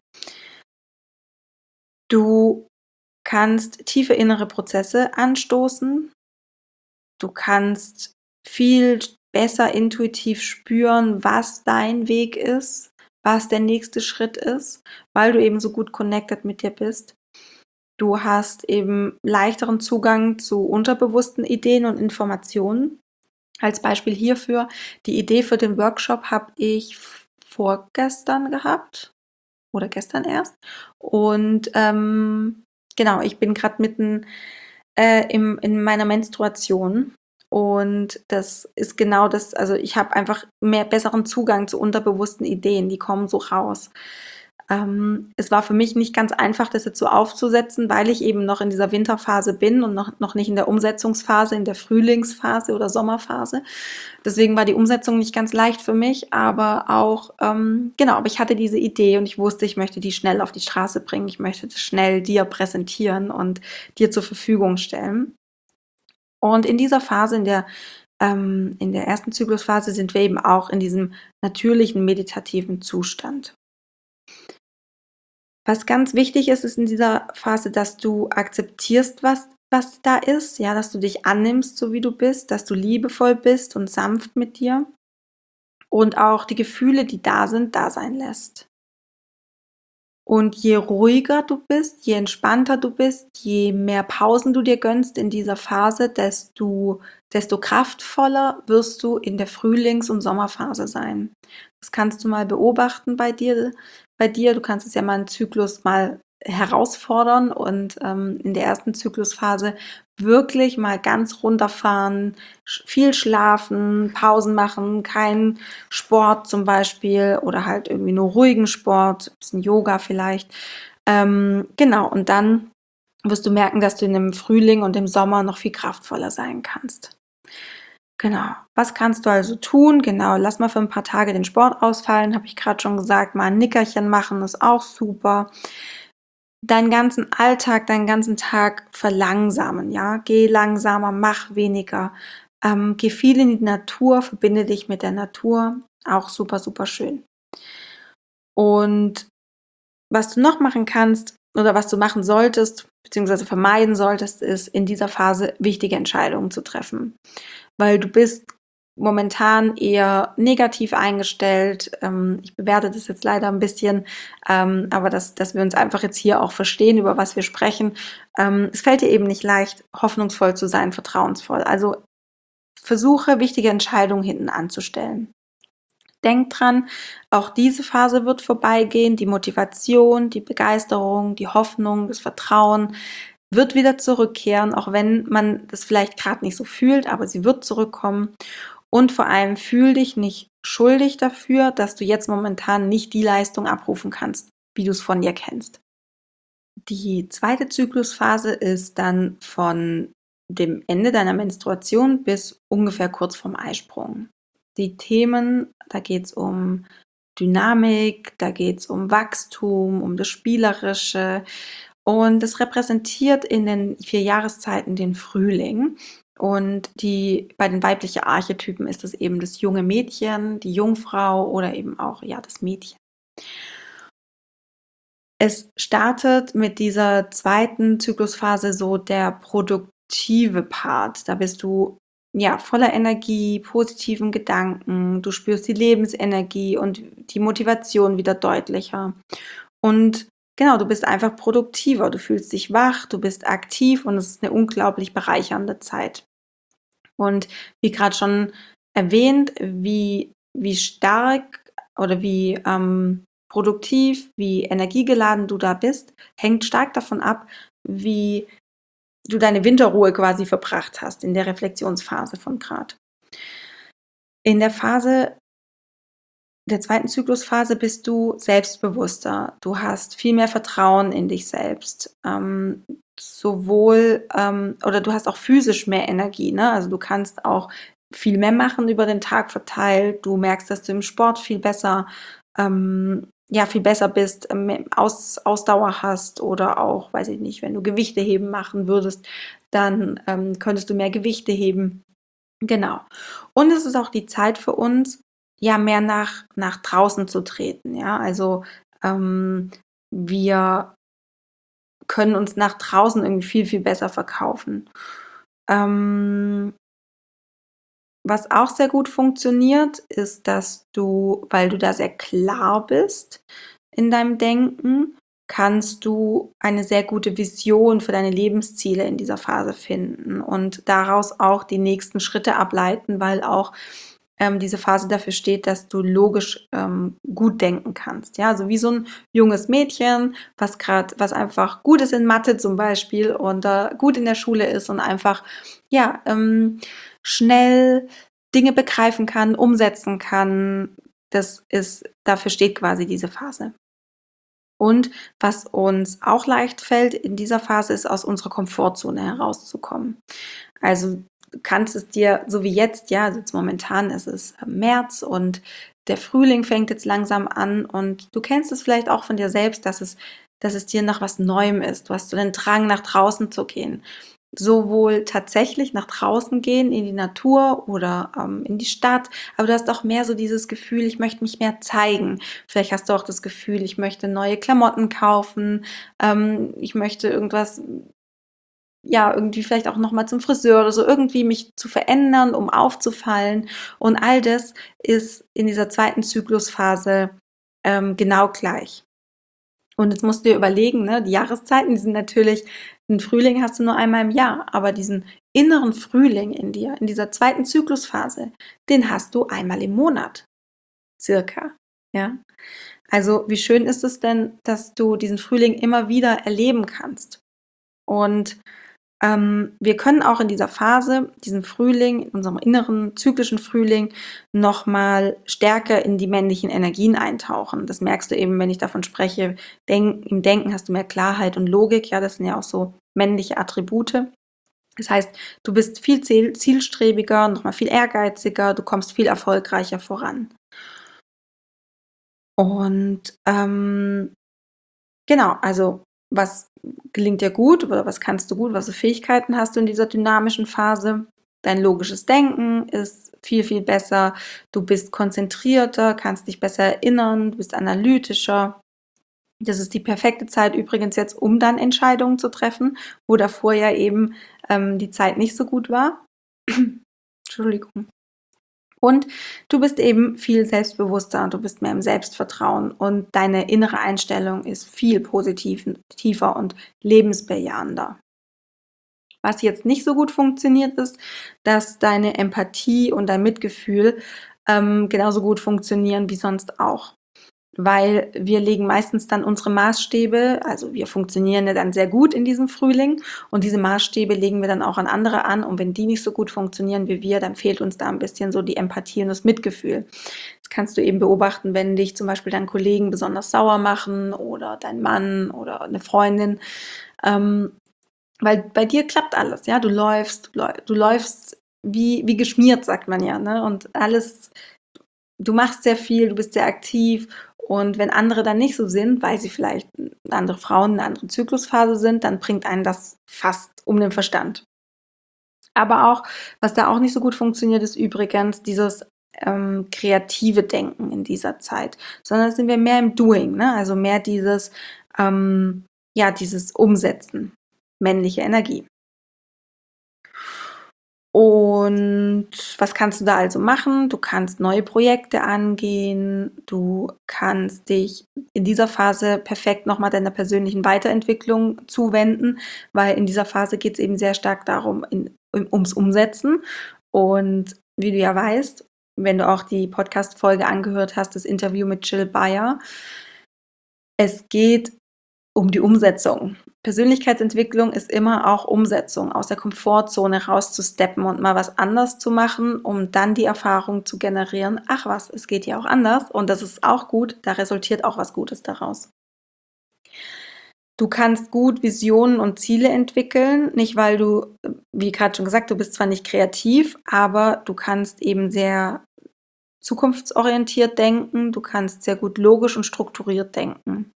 Du kannst tiefe innere Prozesse anstoßen. Du kannst viel besser intuitiv spüren, was dein Weg ist, was der nächste Schritt ist, weil du eben so gut connected mit dir bist. Du hast eben leichteren Zugang zu unterbewussten Ideen und Informationen. Als Beispiel hierfür, die Idee für den Workshop habe ich vorgestern gehabt oder gestern erst. Und ähm, genau, ich bin gerade mitten äh, im, in meiner Menstruation. Und das ist genau das, also ich habe einfach mehr besseren Zugang zu unterbewussten Ideen, die kommen so raus. Ähm, es war für mich nicht ganz einfach, das jetzt so aufzusetzen, weil ich eben noch in dieser Winterphase bin und noch, noch nicht in der Umsetzungsphase, in der Frühlingsphase oder Sommerphase. Deswegen war die Umsetzung nicht ganz leicht für mich, aber auch, ähm, genau, aber ich hatte diese Idee und ich wusste, ich möchte die schnell auf die Straße bringen. Ich möchte das schnell dir präsentieren und dir zur Verfügung stellen. Und in dieser Phase, in der, ähm, in der ersten Zyklusphase, sind wir eben auch in diesem natürlichen meditativen Zustand. Was ganz wichtig ist, ist in dieser Phase, dass du akzeptierst, was, was da ist, ja, dass du dich annimmst, so wie du bist, dass du liebevoll bist und sanft mit dir und auch die Gefühle, die da sind, da sein lässt. Und je ruhiger du bist, je entspannter du bist, je mehr Pausen du dir gönnst in dieser Phase, desto, desto kraftvoller wirst du in der Frühlings- und Sommerphase sein. Das kannst du mal beobachten bei dir, bei dir. Du kannst es ja mal einen Zyklus mal herausfordern und ähm, in der ersten Zyklusphase wirklich mal ganz runterfahren, sch- viel schlafen, Pausen machen, kein Sport zum Beispiel oder halt irgendwie nur ruhigen Sport, bisschen Yoga vielleicht. Ähm, genau, und dann wirst du merken, dass du in dem Frühling und im Sommer noch viel kraftvoller sein kannst. Genau. Was kannst du also tun? Genau, lass mal für ein paar Tage den Sport ausfallen, habe ich gerade schon gesagt. Mal ein Nickerchen machen ist auch super. Deinen ganzen Alltag, deinen ganzen Tag verlangsamen, ja? Geh langsamer, mach weniger. Ähm, geh viel in die Natur, verbinde dich mit der Natur. Auch super, super schön. Und was du noch machen kannst oder was du machen solltest, beziehungsweise vermeiden solltest, ist in dieser Phase wichtige Entscheidungen zu treffen. Weil du bist momentan eher negativ eingestellt. Ähm, ich bewerte das jetzt leider ein bisschen, ähm, aber dass, dass wir uns einfach jetzt hier auch verstehen, über was wir sprechen. Ähm, es fällt dir eben nicht leicht, hoffnungsvoll zu sein, vertrauensvoll. Also versuche, wichtige Entscheidungen hinten anzustellen. Denk dran, auch diese Phase wird vorbeigehen. Die Motivation, die Begeisterung, die Hoffnung, das Vertrauen wird wieder zurückkehren, auch wenn man das vielleicht gerade nicht so fühlt, aber sie wird zurückkommen. Und vor allem fühl dich nicht schuldig dafür, dass du jetzt momentan nicht die Leistung abrufen kannst, wie du es von dir kennst. Die zweite Zyklusphase ist dann von dem Ende deiner Menstruation bis ungefähr kurz vorm Eisprung. Die Themen, da geht es um Dynamik, da geht es um Wachstum, um das Spielerische und es repräsentiert in den vier Jahreszeiten den Frühling. Und die, bei den weiblichen Archetypen ist es eben das junge Mädchen, die Jungfrau oder eben auch ja, das Mädchen. Es startet mit dieser zweiten Zyklusphase so der produktive Part. Da bist du ja voller Energie, positiven Gedanken, du spürst die Lebensenergie und die Motivation wieder deutlicher. Und genau, du bist einfach produktiver, du fühlst dich wach, du bist aktiv und es ist eine unglaublich bereichernde Zeit. Und wie gerade schon erwähnt, wie, wie stark oder wie ähm, produktiv, wie energiegeladen du da bist, hängt stark davon ab, wie du deine Winterruhe quasi verbracht hast in der Reflexionsphase von Grad. In der Phase der zweiten Zyklusphase bist du selbstbewusster. Du hast viel mehr Vertrauen in dich selbst. Ähm, sowohl, ähm, oder du hast auch physisch mehr Energie. Ne? Also du kannst auch viel mehr machen über den Tag verteilt. Du merkst, dass du im Sport viel besser, ähm, ja, viel besser bist, ähm, Aus, Ausdauer hast oder auch, weiß ich nicht, wenn du Gewichte heben machen würdest, dann ähm, könntest du mehr Gewichte heben. Genau. Und es ist auch die Zeit für uns, ja, mehr nach, nach draußen zu treten. Ja, also ähm, wir können uns nach draußen irgendwie viel, viel besser verkaufen. Ähm, was auch sehr gut funktioniert, ist, dass du, weil du da sehr klar bist in deinem Denken, kannst du eine sehr gute Vision für deine Lebensziele in dieser Phase finden und daraus auch die nächsten Schritte ableiten, weil auch ähm, diese Phase dafür steht, dass du logisch ähm, gut denken kannst. Ja, also wie so ein junges Mädchen, was gerade, was einfach gut ist in Mathe zum Beispiel und äh, gut in der Schule ist und einfach ja ähm, schnell Dinge begreifen kann, umsetzen kann. Das ist, dafür steht quasi diese Phase. Und was uns auch leicht fällt in dieser Phase, ist aus unserer Komfortzone herauszukommen. Also du kannst es dir, so wie jetzt, ja, also jetzt momentan ist es März und der Frühling fängt jetzt langsam an und du kennst es vielleicht auch von dir selbst, dass es, dass es dir nach was Neuem ist. Du hast so den Drang, nach draußen zu gehen. Sowohl tatsächlich nach draußen gehen, in die Natur oder ähm, in die Stadt, aber du hast auch mehr so dieses Gefühl, ich möchte mich mehr zeigen. Vielleicht hast du auch das Gefühl, ich möchte neue Klamotten kaufen, ähm, ich möchte irgendwas, ja, irgendwie vielleicht auch nochmal zum Friseur oder so, irgendwie mich zu verändern, um aufzufallen. Und all das ist in dieser zweiten Zyklusphase ähm, genau gleich. Und jetzt musst du dir überlegen, ne, die Jahreszeiten, die sind natürlich, den Frühling hast du nur einmal im Jahr, aber diesen inneren Frühling in dir, in dieser zweiten Zyklusphase, den hast du einmal im Monat, circa. Ja? Also wie schön ist es denn, dass du diesen Frühling immer wieder erleben kannst. Und ähm, wir können auch in dieser Phase, diesen Frühling, in unserem inneren zyklischen Frühling, nochmal stärker in die männlichen Energien eintauchen. Das merkst du eben, wenn ich davon spreche, denk, im Denken hast du mehr Klarheit und Logik. Ja, das sind ja auch so männliche Attribute. Das heißt, du bist viel ziel zielstrebiger, nochmal viel ehrgeiziger, du kommst viel erfolgreicher voran. Und ähm, genau, also was gelingt dir gut oder was kannst du gut, was für Fähigkeiten hast du in dieser dynamischen Phase? Dein logisches Denken ist viel, viel besser. Du bist konzentrierter, kannst dich besser erinnern, du bist analytischer. Das ist die perfekte Zeit übrigens jetzt, um dann Entscheidungen zu treffen, wo davor ja eben ähm, die Zeit nicht so gut war. Entschuldigung. Und du bist eben viel selbstbewusster und du bist mehr im Selbstvertrauen und deine innere Einstellung ist viel positiv, tiefer und lebensbejahender. Was jetzt nicht so gut funktioniert ist, dass deine Empathie und dein Mitgefühl ähm, genauso gut funktionieren wie sonst auch. Weil wir legen meistens dann unsere Maßstäbe, also wir funktionieren ja dann sehr gut in diesem Frühling und diese Maßstäbe legen wir dann auch an andere an und wenn die nicht so gut funktionieren wie wir, dann fehlt uns da ein bisschen so die Empathie und das Mitgefühl. Das kannst du eben beobachten, wenn dich zum Beispiel deine Kollegen besonders sauer machen oder dein Mann oder eine Freundin, ähm, weil bei dir klappt alles, ja, du läufst, du läufst wie, wie geschmiert, sagt man ja, ne? Und alles, du machst sehr viel, du bist sehr aktiv und wenn andere dann nicht so sind, weil sie vielleicht andere Frauen in einer anderen Zyklusphase sind, dann bringt einen das fast um den Verstand. Aber auch, was da auch nicht so gut funktioniert, ist übrigens dieses ähm, kreative Denken in dieser Zeit, sondern sind wir mehr im Doing, ne? Also mehr dieses, ähm, ja, dieses Umsetzen, männliche Energie. Und was kannst du da also machen? Du kannst neue Projekte angehen, du kannst dich in dieser Phase perfekt nochmal deiner persönlichen Weiterentwicklung zuwenden, weil in dieser Phase geht es eben sehr stark darum, in, ums Umsetzen. Und wie du ja weißt, wenn du auch die Podcast-Folge angehört hast, das Interview mit Jill Bayer, es geht um die Umsetzung. Persönlichkeitsentwicklung ist immer auch Umsetzung, aus der Komfortzone rauszusteppen und mal was anders zu machen, um dann die Erfahrung zu generieren, ach was, es geht ja auch anders und das ist auch gut, da resultiert auch was Gutes daraus. Du kannst gut Visionen und Ziele entwickeln, nicht weil du, wie gerade schon gesagt, du bist zwar nicht kreativ, aber du kannst eben sehr zukunftsorientiert denken, du kannst sehr gut logisch und strukturiert denken.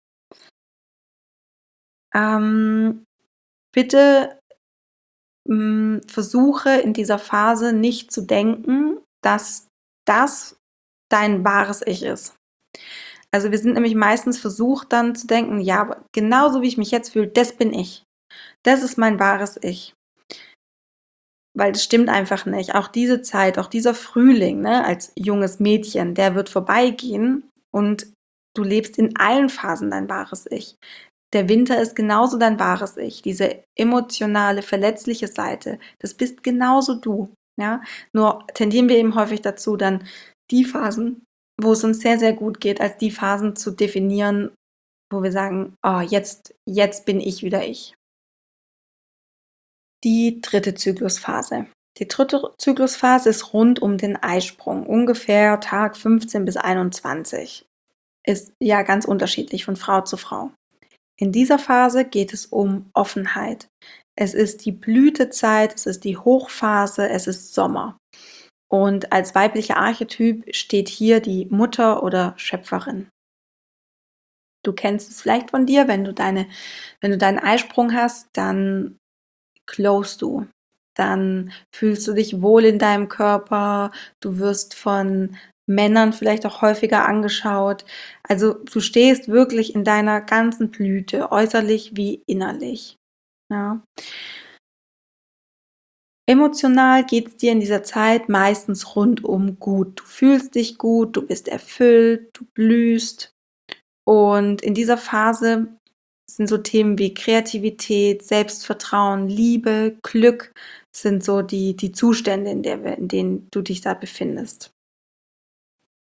Ähm, bitte mh, versuche in dieser Phase nicht zu denken, dass das dein wahres Ich ist. Also wir sind nämlich meistens versucht dann zu denken, ja, aber genauso wie ich mich jetzt fühle, das bin ich. Das ist mein wahres Ich. Weil das stimmt einfach nicht. Auch diese Zeit, auch dieser Frühling, ne, als junges Mädchen, der wird vorbeigehen und du lebst in allen Phasen dein wahres Ich. Der Winter ist genauso dein wahres Ich, diese emotionale, verletzliche Seite, das bist genauso du. Ja? Nur tendieren wir eben häufig dazu, dann die Phasen, wo es uns sehr, sehr gut geht, als die Phasen zu definieren, wo wir sagen, oh, jetzt, jetzt bin ich wieder ich. Die dritte Zyklusphase. Die dritte Zyklusphase ist rund um den Eisprung, ungefähr Tag fünfzehn bis einundzwanzig. Ist ja ganz unterschiedlich von Frau zu Frau. In dieser Phase geht es um Offenheit. Es ist die Blütezeit, es ist die Hochphase, es ist Sommer. Und als weiblicher Archetyp steht hier die Mutter oder Schöpferin. Du kennst es vielleicht von dir, wenn du, deine, wenn du deinen Eisprung hast, dann glowst du. Dann fühlst du dich wohl in deinem Körper, du wirst von Männern vielleicht auch häufiger angeschaut. Also du stehst wirklich in deiner ganzen Blüte, äußerlich wie innerlich. Ja. Emotional geht es dir in dieser Zeit meistens rundum gut. Du fühlst dich gut, du bist erfüllt, du blühst. Und in dieser Phase sind so Themen wie Kreativität, Selbstvertrauen, Liebe, Glück, sind so die, die Zustände, in, der, in denen du dich da befindest.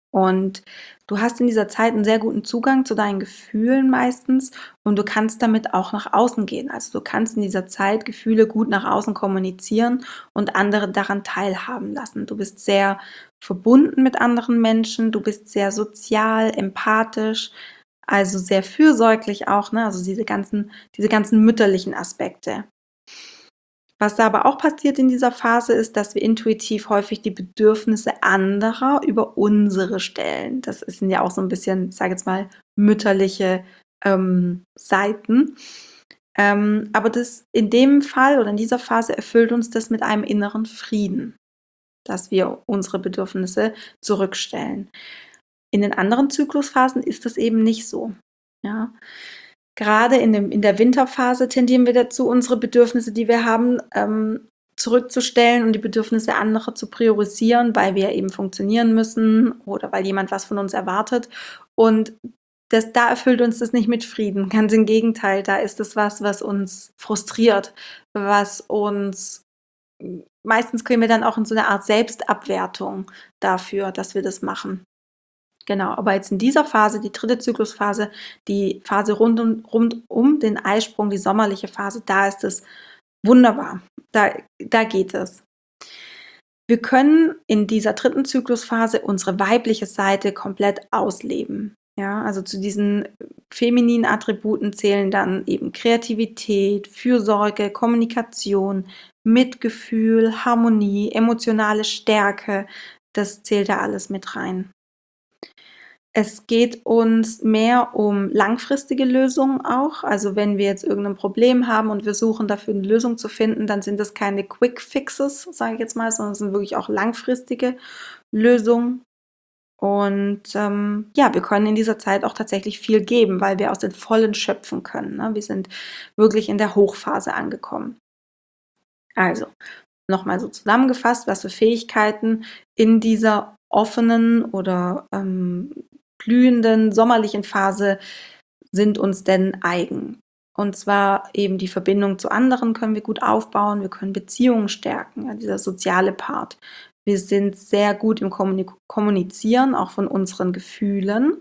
Und du hast in dieser Zeit einen sehr guten Zugang zu deinen Gefühlen meistens und du kannst damit auch nach außen gehen. Also du kannst in dieser Zeit Gefühle gut nach außen kommunizieren und andere daran teilhaben lassen. Du bist sehr verbunden mit anderen Menschen, du bist sehr sozial, empathisch, also sehr fürsorglich auch, ne? Also diese ganzen, diese ganzen mütterlichen Aspekte. Was da aber auch passiert in dieser Phase ist, dass wir intuitiv häufig die Bedürfnisse anderer über unsere stellen. Das sind ja auch so ein bisschen, ich sage jetzt mal, mütterliche ähm, Seiten. Ähm, aber das in dem Fall oder in dieser Phase erfüllt uns das mit einem inneren Frieden, dass wir unsere Bedürfnisse zurückstellen. In den anderen Zyklusphasen ist das eben nicht so. Ja. Gerade in, dem, in der Winterphase tendieren wir dazu, unsere Bedürfnisse, die wir haben, ähm, zurückzustellen und die Bedürfnisse anderer zu priorisieren, weil wir eben funktionieren müssen oder weil jemand was von uns erwartet. Und das, da erfüllt uns das nicht mit Frieden. Ganz im Gegenteil, da ist es was, was uns frustriert, was uns meistens können wir dann auch in so eine Art Selbstabwertung dafür, dass wir das machen. Genau, aber jetzt in dieser Phase, die dritte Zyklusphase, die Phase rund um, rund um den Eisprung, die sommerliche Phase, da ist es wunderbar. Da, da geht es. Wir können in dieser dritten Zyklusphase unsere weibliche Seite komplett ausleben. Ja, also zu diesen femininen Attributen zählen dann eben Kreativität, Fürsorge, Kommunikation, Mitgefühl, Harmonie, emotionale Stärke. Das zählt da alles mit rein. Es geht uns mehr um langfristige Lösungen auch. Also wenn wir jetzt irgendein Problem haben und wir suchen dafür eine Lösung zu finden, dann sind das keine Quick Fixes, sage ich jetzt mal, sondern es sind wirklich auch langfristige Lösungen. Und ähm, ja, wir können in dieser Zeit auch tatsächlich viel geben, weil wir aus den Vollen schöpfen können. Ne? Wir sind wirklich in der Hochphase angekommen. Also, nochmal so zusammengefasst, was für Fähigkeiten in dieser offenen oder ähm, blühenden sommerlichen Phase sind uns denn eigen. Und zwar eben die Verbindung zu anderen können wir gut aufbauen, wir können Beziehungen stärken, ja, dieser soziale Part. Wir sind sehr gut im Kommunizieren, auch von unseren Gefühlen.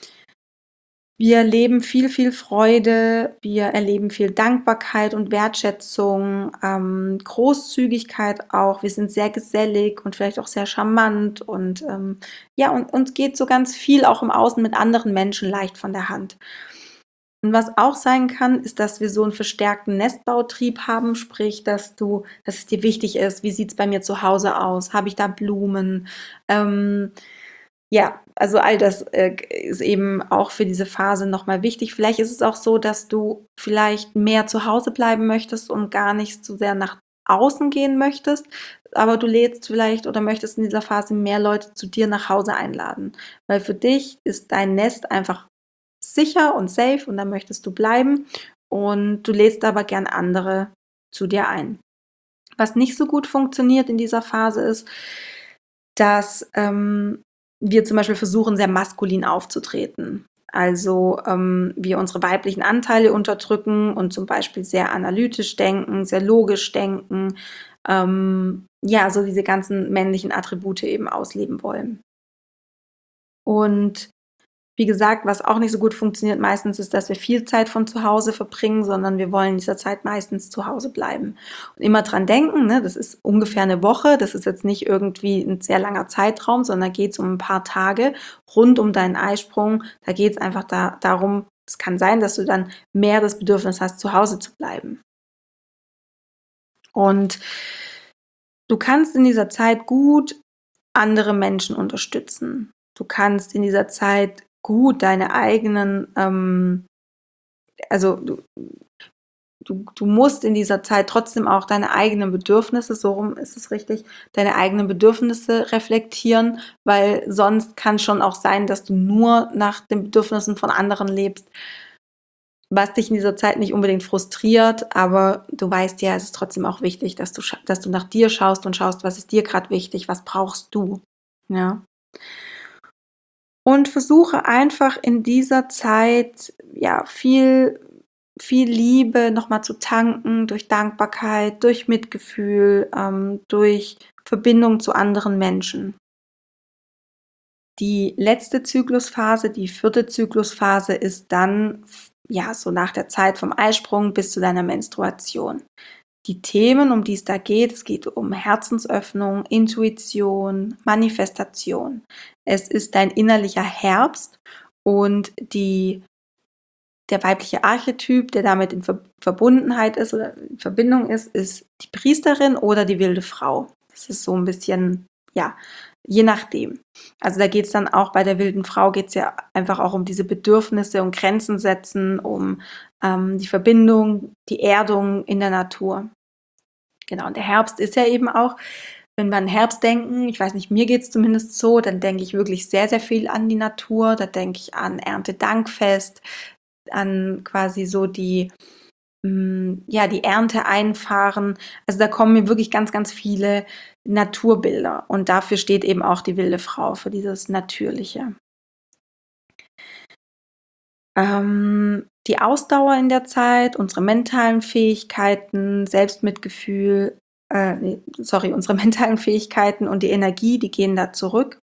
Wir erleben viel, viel Freude, wir erleben viel Dankbarkeit und Wertschätzung, ähm, Großzügigkeit auch. Wir sind sehr gesellig und vielleicht auch sehr charmant und ähm, ja, und uns geht so ganz viel auch im Außen mit anderen Menschen leicht von der Hand. Und was auch sein kann, ist, dass wir so einen verstärkten Nestbautrieb haben, sprich, dass du, dass es dir wichtig ist, wie sieht es bei mir zu Hause aus? Habe ich da Blumen? Ähm, ja, also all das äh, ist eben auch für diese Phase nochmal wichtig. Vielleicht ist es auch so, dass du vielleicht mehr zu Hause bleiben möchtest und gar nicht so sehr nach außen gehen möchtest, aber du lädst vielleicht oder möchtest in dieser Phase mehr Leute zu dir nach Hause einladen, weil für dich ist dein Nest einfach sicher und safe und da möchtest du bleiben und du lädst aber gern andere zu dir ein. Was nicht so gut funktioniert in dieser Phase ist, dass ähm, wir zum Beispiel versuchen, sehr maskulin aufzutreten. Also ähm, wir unsere weiblichen Anteile unterdrücken und zum Beispiel sehr analytisch denken, sehr logisch denken, ähm, ja, so diese ganzen männlichen Attribute eben ausleben wollen. Und wie gesagt, was auch nicht so gut funktioniert meistens ist, dass wir viel Zeit von zu Hause verbringen, sondern wir wollen in dieser Zeit meistens zu Hause bleiben. Und immer dran denken, ne, das ist ungefähr eine Woche, das ist jetzt nicht irgendwie ein sehr langer Zeitraum, sondern da geht es um ein paar Tage rund um deinen Eisprung. Da geht es einfach da, darum, es kann sein, dass du dann mehr das Bedürfnis hast, zu Hause zu bleiben. Und du kannst in dieser Zeit gut andere Menschen unterstützen. Du kannst in dieser Zeit gut deine eigenen, ähm, also du, du, du musst in dieser Zeit trotzdem auch deine eigenen Bedürfnisse, so rum ist es richtig, deine eigenen Bedürfnisse reflektieren, weil sonst kann schon auch sein, dass du nur nach den Bedürfnissen von anderen lebst, was dich in dieser Zeit nicht unbedingt frustriert, aber du weißt ja, es ist trotzdem auch wichtig, dass du, dass du nach dir schaust und schaust, was ist dir gerade wichtig, was brauchst du, ja. Und versuche einfach in dieser Zeit ja viel, viel Liebe nochmal zu tanken durch Dankbarkeit, durch Mitgefühl, ähm, durch Verbindung zu anderen Menschen. Die letzte Zyklusphase, die vierte Zyklusphase, ist dann ja so nach der Zeit vom Eisprung bis zu deiner Menstruation. Die Themen, um die es da geht, es geht um Herzensöffnung, Intuition, Manifestation. Es ist dein innerlicher Herbst und die, der weibliche Archetyp, der damit in Ver- Verbundenheit ist oder in Verbindung ist, ist die Priesterin oder die wilde Frau. Das ist so ein bisschen, ja, je nachdem. Also da geht es dann auch bei der wilden Frau, geht es ja einfach auch um diese Bedürfnisse, um Grenzen setzen, um ähm, die Verbindung, die Erdung in der Natur. Genau, und der Herbst ist ja eben auch, wenn wir an Herbst denken, ich weiß nicht, mir geht es zumindest so, dann denke ich wirklich sehr, sehr viel an die Natur. Da denke ich an Erntedankfest, an quasi so die, mh, ja, die Ernte einfahren. Also da kommen mir wirklich ganz, ganz viele Naturbilder. Und dafür steht eben auch die wilde Frau, für dieses Natürliche. Ähm, die Ausdauer in der Zeit, unsere mentalen Fähigkeiten, Selbstmitgefühl, äh, nee, sorry, unsere mentalen Fähigkeiten und die Energie, die gehen da zurück.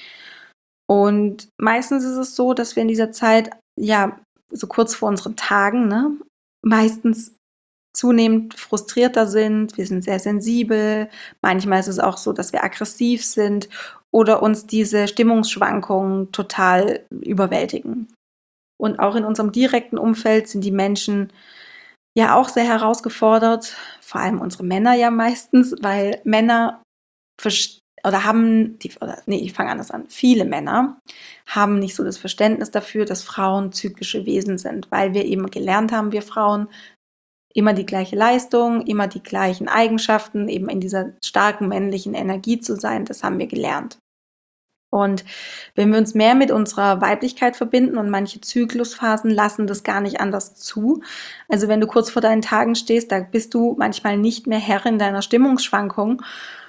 Und meistens ist es so, dass wir in dieser Zeit, ja, so kurz vor unseren Tagen, ne, meistens zunehmend frustrierter sind. Wir sind sehr sensibel. Manchmal ist es auch so, dass wir aggressiv sind oder uns diese Stimmungsschwankungen total überwältigen. Und auch in unserem direkten Umfeld sind die Menschen ja auch sehr herausgefordert, vor allem unsere Männer ja meistens, weil Männer oder haben, die, oder nee, ich fange anders an, viele Männer haben nicht so das Verständnis dafür, dass Frauen zyklische Wesen sind, weil wir eben gelernt haben, wir Frauen, immer die gleiche Leistung, immer die gleichen Eigenschaften, eben in dieser starken männlichen Energie zu sein, das haben wir gelernt. Und wenn wir uns mehr mit unserer Weiblichkeit verbinden und manche Zyklusphasen lassen das gar nicht anders zu. Also wenn du kurz vor deinen Tagen stehst, da bist du manchmal nicht mehr Herrin deiner Stimmungsschwankung.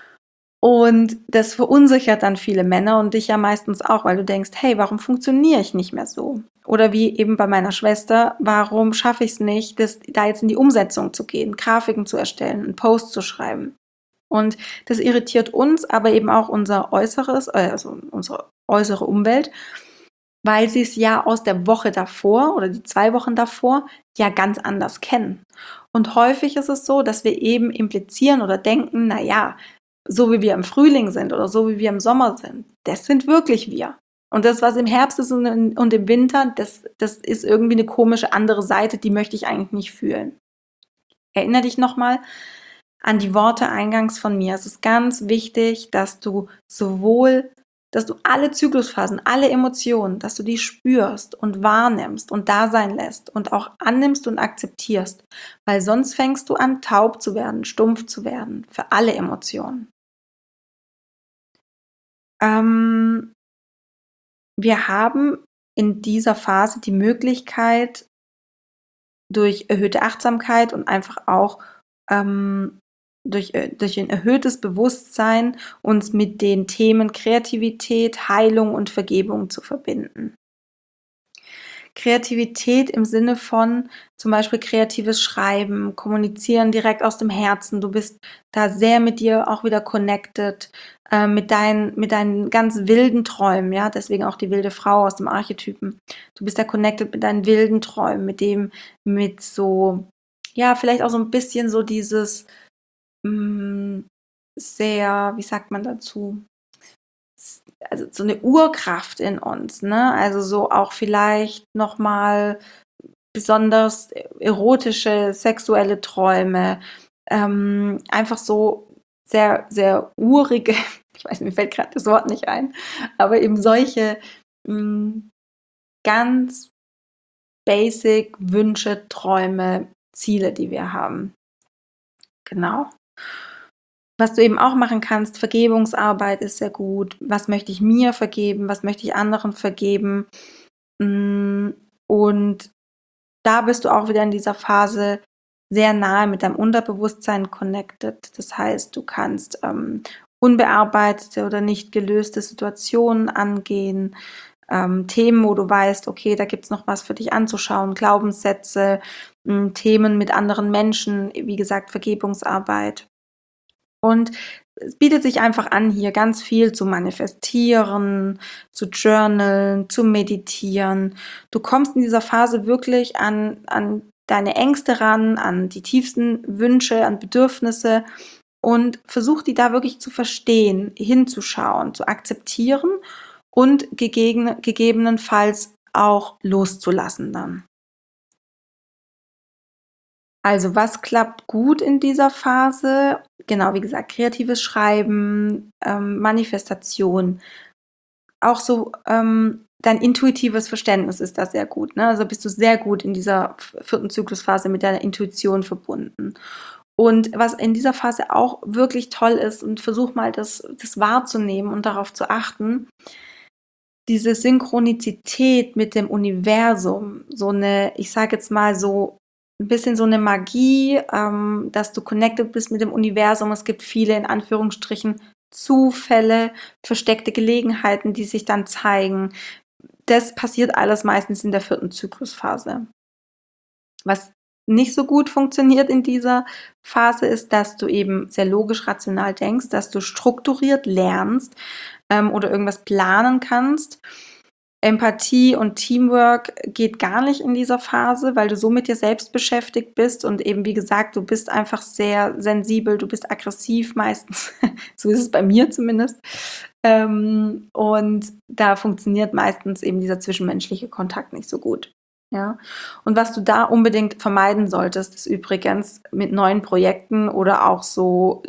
Und das verunsichert dann viele Männer und dich ja meistens auch, weil du denkst, hey, warum funktioniere ich nicht mehr so? Oder wie eben bei meiner Schwester, warum schaffe ich es nicht, das, da jetzt in die Umsetzung zu gehen, Grafiken zu erstellen, einen Post zu schreiben? Und das irritiert uns, aber eben auch unser Äußeres, also unsere äußere Umwelt, weil sie es ja aus der Woche davor oder die zwei Wochen davor ja ganz anders kennen. Und häufig ist es so, dass wir eben implizieren oder denken, naja, so wie wir im Frühling sind oder so wie wir im Sommer sind, das sind wirklich wir. Und das, was im Herbst ist und im Winter, das, das ist irgendwie eine komische andere Seite, die möchte ich eigentlich nicht fühlen. Erinnere dich nochmal an die Worte eingangs von mir. Es ist ganz wichtig, dass du sowohl, dass du alle Zyklusphasen, alle Emotionen, dass du die spürst und wahrnimmst und da sein lässt und auch annimmst und akzeptierst, weil sonst fängst du an, taub zu werden, stumpf zu werden für alle Emotionen. Ähm, wir haben in dieser Phase die Möglichkeit, durch erhöhte Achtsamkeit und einfach auch ähm, durch, durch ein erhöhtes Bewusstsein uns mit den Themen Kreativität, Heilung und Vergebung zu verbinden. Kreativität im Sinne von zum Beispiel kreatives Schreiben, Kommunizieren direkt aus dem Herzen. Du bist da sehr mit dir auch wieder connected, äh, mit, dein, mit deinen ganz wilden Träumen, ja, deswegen auch die wilde Frau aus dem Archetypen. Du bist da connected mit deinen wilden Träumen, mit dem, mit so, ja, vielleicht auch so ein bisschen so dieses mh, sehr, wie sagt man dazu? Also so eine Urkraft in uns, ne? Also so auch vielleicht nochmal besonders erotische, sexuelle Träume, ähm, einfach so sehr, sehr urige, ich weiß, mir fällt gerade das Wort nicht ein, aber eben solche mh, ganz basic Wünsche, Träume, Ziele, die wir haben. Genau. Was du eben auch machen kannst, Vergebungsarbeit ist sehr gut. Was möchte ich mir vergeben? Was möchte ich anderen vergeben? Und da bist du auch wieder in dieser Phase sehr nahe mit deinem Unterbewusstsein connected. Das heißt, du kannst ähm, unbearbeitete oder nicht gelöste Situationen angehen, ähm, Themen, wo du weißt, okay, da gibt es noch was für dich anzuschauen, Glaubenssätze, ähm, Themen mit anderen Menschen, wie gesagt, Vergebungsarbeit. Und es bietet sich einfach an, hier ganz viel zu manifestieren, zu journalen, zu meditieren. Du kommst in dieser Phase wirklich an, an deine Ängste ran, an die tiefsten Wünsche, an Bedürfnisse und versuch die da wirklich zu verstehen, hinzuschauen, zu akzeptieren und gegegen, gegebenenfalls auch loszulassen dann. Also was klappt gut in dieser Phase? Genau, wie gesagt, kreatives Schreiben, ähm, Manifestation. Auch so ähm, dein intuitives Verständnis ist da sehr gut. Ne? Also bist du sehr gut in dieser vierten Zyklusphase mit deiner Intuition verbunden. Und was in dieser Phase auch wirklich toll ist, und versuch mal das, das wahrzunehmen und darauf zu achten, diese Synchronizität mit dem Universum, so eine, ich sage jetzt mal so ein bisschen so eine Magie, ähm, dass du connected bist mit dem Universum. Es gibt viele, in Anführungsstrichen, Zufälle, versteckte Gelegenheiten, die sich dann zeigen. Das passiert alles meistens in der vierten Zyklusphase. Was nicht so gut funktioniert in dieser Phase ist, dass du eben sehr logisch rational denkst, dass du strukturiert lernst ähm, oder irgendwas planen kannst. Empathie und Teamwork geht gar nicht in dieser Phase, weil du so mit dir selbst beschäftigt bist und eben, wie gesagt, du bist einfach sehr sensibel, du bist aggressiv meistens, so ist es bei mir zumindest. Ähm, und da funktioniert meistens eben dieser zwischenmenschliche Kontakt nicht so gut. Ja, und was du da unbedingt vermeiden solltest, ist übrigens mit neuen Projekten oder auch so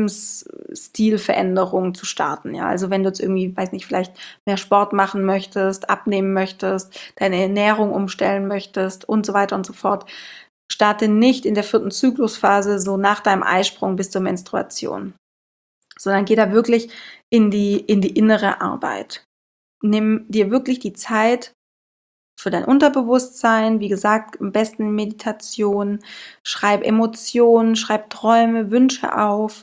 Lebensstilveränderungen zu starten. Ja, also wenn du jetzt irgendwie, weiß nicht, vielleicht mehr Sport machen möchtest, abnehmen möchtest, deine Ernährung umstellen möchtest und so weiter und so fort, starte nicht in der vierten Zyklusphase so nach deinem Eisprung bis zur Menstruation, sondern geh da wirklich in die, in die innere Arbeit. Nimm dir wirklich die Zeit für dein Unterbewusstsein, wie gesagt, am besten in Meditation, schreib Emotionen, schreib Träume, Wünsche auf,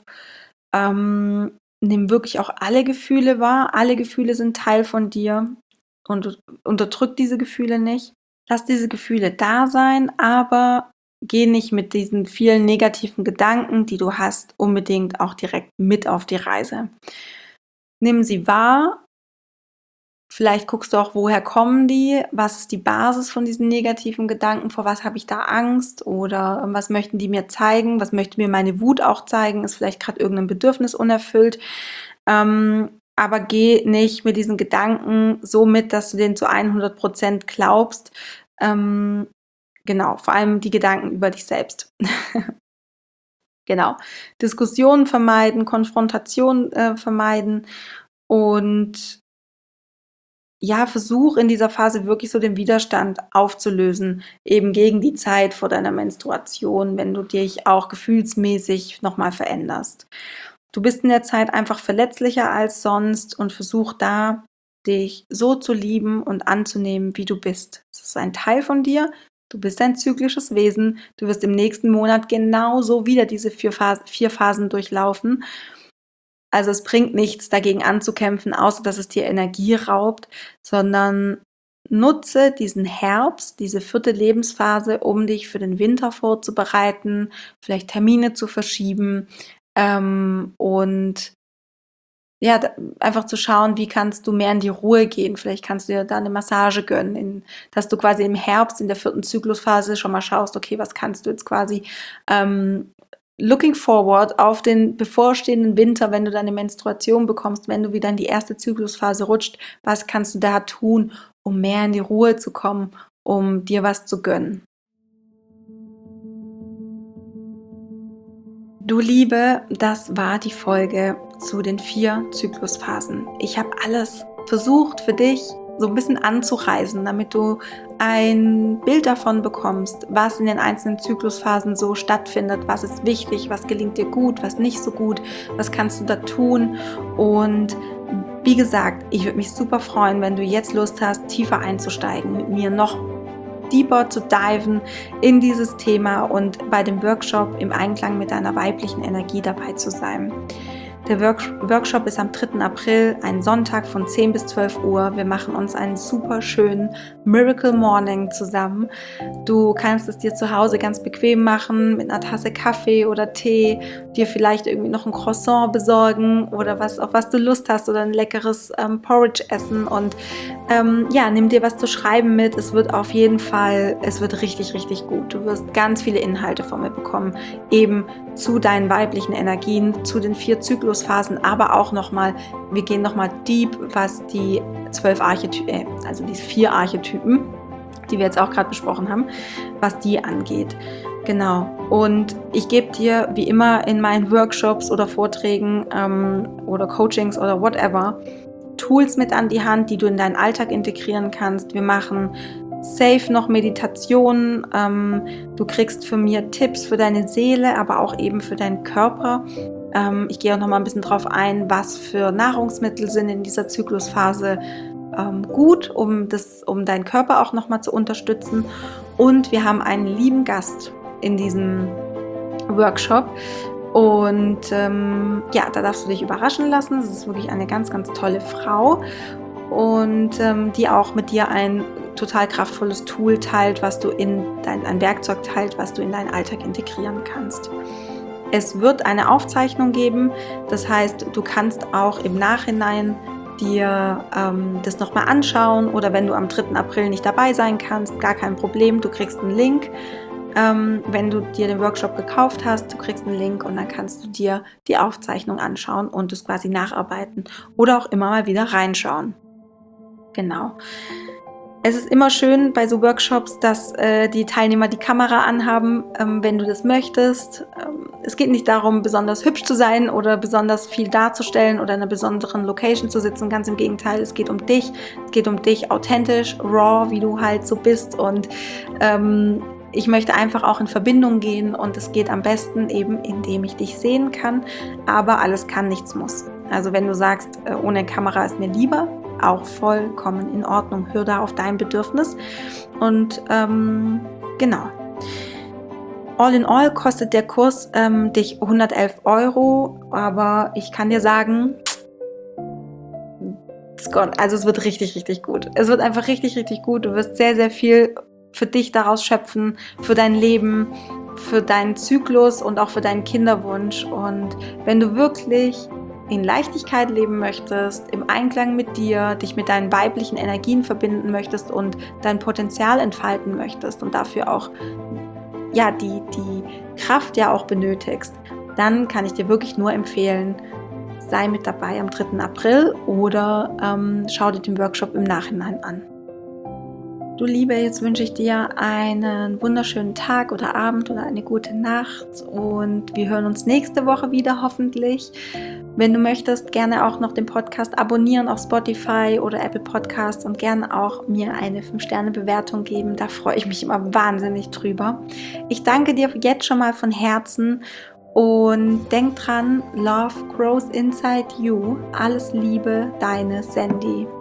ähm, nimm wirklich auch alle Gefühle wahr, alle Gefühle sind Teil von dir und unterdrück diese Gefühle nicht, lass diese Gefühle da sein, aber geh nicht mit diesen vielen negativen Gedanken, die du hast, unbedingt auch direkt mit auf die Reise. Nimm sie wahr. Vielleicht guckst du auch, woher kommen die, was ist die Basis von diesen negativen Gedanken, vor was habe ich da Angst oder was möchten die mir zeigen, was möchte mir meine Wut auch zeigen, ist vielleicht gerade irgendein Bedürfnis unerfüllt, ähm, aber geh nicht mit diesen Gedanken so mit, dass du denen zu hundert Prozent glaubst, ähm, genau, vor allem die Gedanken über dich selbst. Genau, Diskussionen vermeiden, Konfrontation äh, vermeiden und ja, versuch in dieser Phase wirklich so den Widerstand aufzulösen, eben gegen die Zeit vor deiner Menstruation, wenn du dich auch gefühlsmäßig nochmal veränderst. Du bist in der Zeit einfach verletzlicher als sonst und versuch da, dich so zu lieben und anzunehmen, wie du bist. Das ist ein Teil von dir. Du bist ein zyklisches Wesen. Du wirst im nächsten Monat genauso wieder diese vier Phasen, vier Phasen durchlaufen. Also es bringt nichts, dagegen anzukämpfen, außer dass es dir Energie raubt, sondern nutze diesen Herbst, diese vierte Lebensphase, um dich für den Winter vorzubereiten, vielleicht Termine zu verschieben ähm, und ja, da, einfach zu schauen, wie kannst du mehr in die Ruhe gehen. Vielleicht kannst du dir da eine Massage gönnen, in, dass du quasi im Herbst in der vierten Zyklusphase schon mal schaust, okay, was kannst du jetzt quasi ähm, looking forward auf den bevorstehenden Winter, wenn du deine Menstruation bekommst, wenn du wieder in die erste Zyklusphase rutscht, was kannst du da tun, um mehr in die Ruhe zu kommen, um dir was zu gönnen? Du Liebe, das war die Folge zu den vier Zyklusphasen. Ich habe alles versucht für dich so ein bisschen anzureißen, damit du ein Bild davon bekommst, was in den einzelnen Zyklusphasen so stattfindet, was ist wichtig, was gelingt dir gut, was nicht so gut, was kannst du da tun. Und wie gesagt, ich würde mich super freuen, wenn du jetzt Lust hast, tiefer einzusteigen, mit mir noch deeper zu diven in dieses Thema und bei dem Workshop im Einklang mit deiner weiblichen Energie dabei zu sein. Der Workshop ist am dritten April, ein Sonntag von zehn bis zwölf Uhr. Wir machen uns einen super schönen Miracle Morning zusammen. Du kannst es dir zu Hause ganz bequem machen mit einer Tasse Kaffee oder Tee, dir vielleicht irgendwie noch ein Croissant besorgen oder was, auf was du Lust hast oder ein leckeres ähm, Porridge essen und ähm, ja, nimm dir was zu schreiben mit. Es wird auf jeden Fall, es wird richtig, richtig gut. Du wirst ganz viele Inhalte von mir bekommen, eben zu deinen weiblichen Energien, zu den vier Zyklusphasen, aber auch nochmal, wir gehen nochmal deep, was die zwölf Archetypen, äh, also die vier Archetypen, die wir jetzt auch gerade besprochen haben, was die angeht. Genau. Und ich gebe dir, wie immer in meinen Workshops oder Vorträgen ähm, oder Coachings oder whatever, Tools mit an die Hand, die du in deinen Alltag integrieren kannst. Wir machen safe noch Meditationen. Ähm, du kriegst von mir Tipps für deine Seele, aber auch eben für deinen Körper. Ähm, ich gehe auch noch mal ein bisschen drauf ein, was für Nahrungsmittel sind in dieser Zyklusphase ähm, gut, um, das, um deinen Körper auch noch mal zu unterstützen. Und wir haben einen lieben Gast in diesem Workshop. Und ähm, ja, da darfst du dich überraschen lassen. Das ist wirklich eine ganz, ganz tolle Frau und ähm, die auch mit dir ein total kraftvolles Tool teilt, was du in dein, ein Werkzeug teilt, was du in deinen Alltag integrieren kannst. Es wird eine Aufzeichnung geben, das heißt, du kannst auch im Nachhinein dir ähm, das nochmal anschauen oder wenn du am dritten April nicht dabei sein kannst, gar kein Problem, du kriegst einen Link. Ähm, wenn du dir den Workshop gekauft hast, du kriegst einen Link und dann kannst du dir die Aufzeichnung anschauen und es quasi nacharbeiten oder auch immer mal wieder reinschauen. Genau. Es ist immer schön bei so Workshops, dass äh, die Teilnehmer die Kamera anhaben, ähm, wenn du das möchtest. Ähm, es geht nicht darum, besonders hübsch zu sein oder besonders viel darzustellen oder in einer besonderen Location zu sitzen. Ganz im Gegenteil, es geht um dich. Es geht um dich authentisch, raw, wie du halt so bist und ähm, ich möchte einfach auch in Verbindung gehen und es geht am besten eben, indem ich dich sehen kann, aber alles kann, nichts muss. Also wenn du sagst, ohne Kamera ist mir lieber, auch vollkommen in Ordnung, hör da auf dein Bedürfnis und ähm, genau. All in all kostet der Kurs ähm, dich hundertelf Euro, aber ich kann dir sagen, also es wird richtig, richtig gut. Es wird einfach richtig, richtig gut. Du wirst sehr, sehr viel für dich daraus schöpfen, für dein Leben, für deinen Zyklus und auch für deinen Kinderwunsch. Und wenn du wirklich in Leichtigkeit leben möchtest, im Einklang mit dir, dich mit deinen weiblichen Energien verbinden möchtest und dein Potenzial entfalten möchtest und dafür auch ja, die, die Kraft ja auch benötigst, dann kann ich dir wirklich nur empfehlen, sei mit dabei am dritten April oder ähm, schau dir den Workshop im Nachhinein an. Du Liebe, jetzt wünsche ich dir einen wunderschönen Tag oder Abend oder eine gute Nacht und wir hören uns nächste Woche wieder hoffentlich. Wenn du möchtest, gerne auch noch den Podcast abonnieren auf Spotify oder Apple Podcasts und gerne auch mir eine fünf Sterne Bewertung geben. Da freue ich mich immer wahnsinnig drüber. Ich danke dir jetzt schon mal von Herzen und denk dran, Love grows inside you. Alles Liebe, deine Sandy.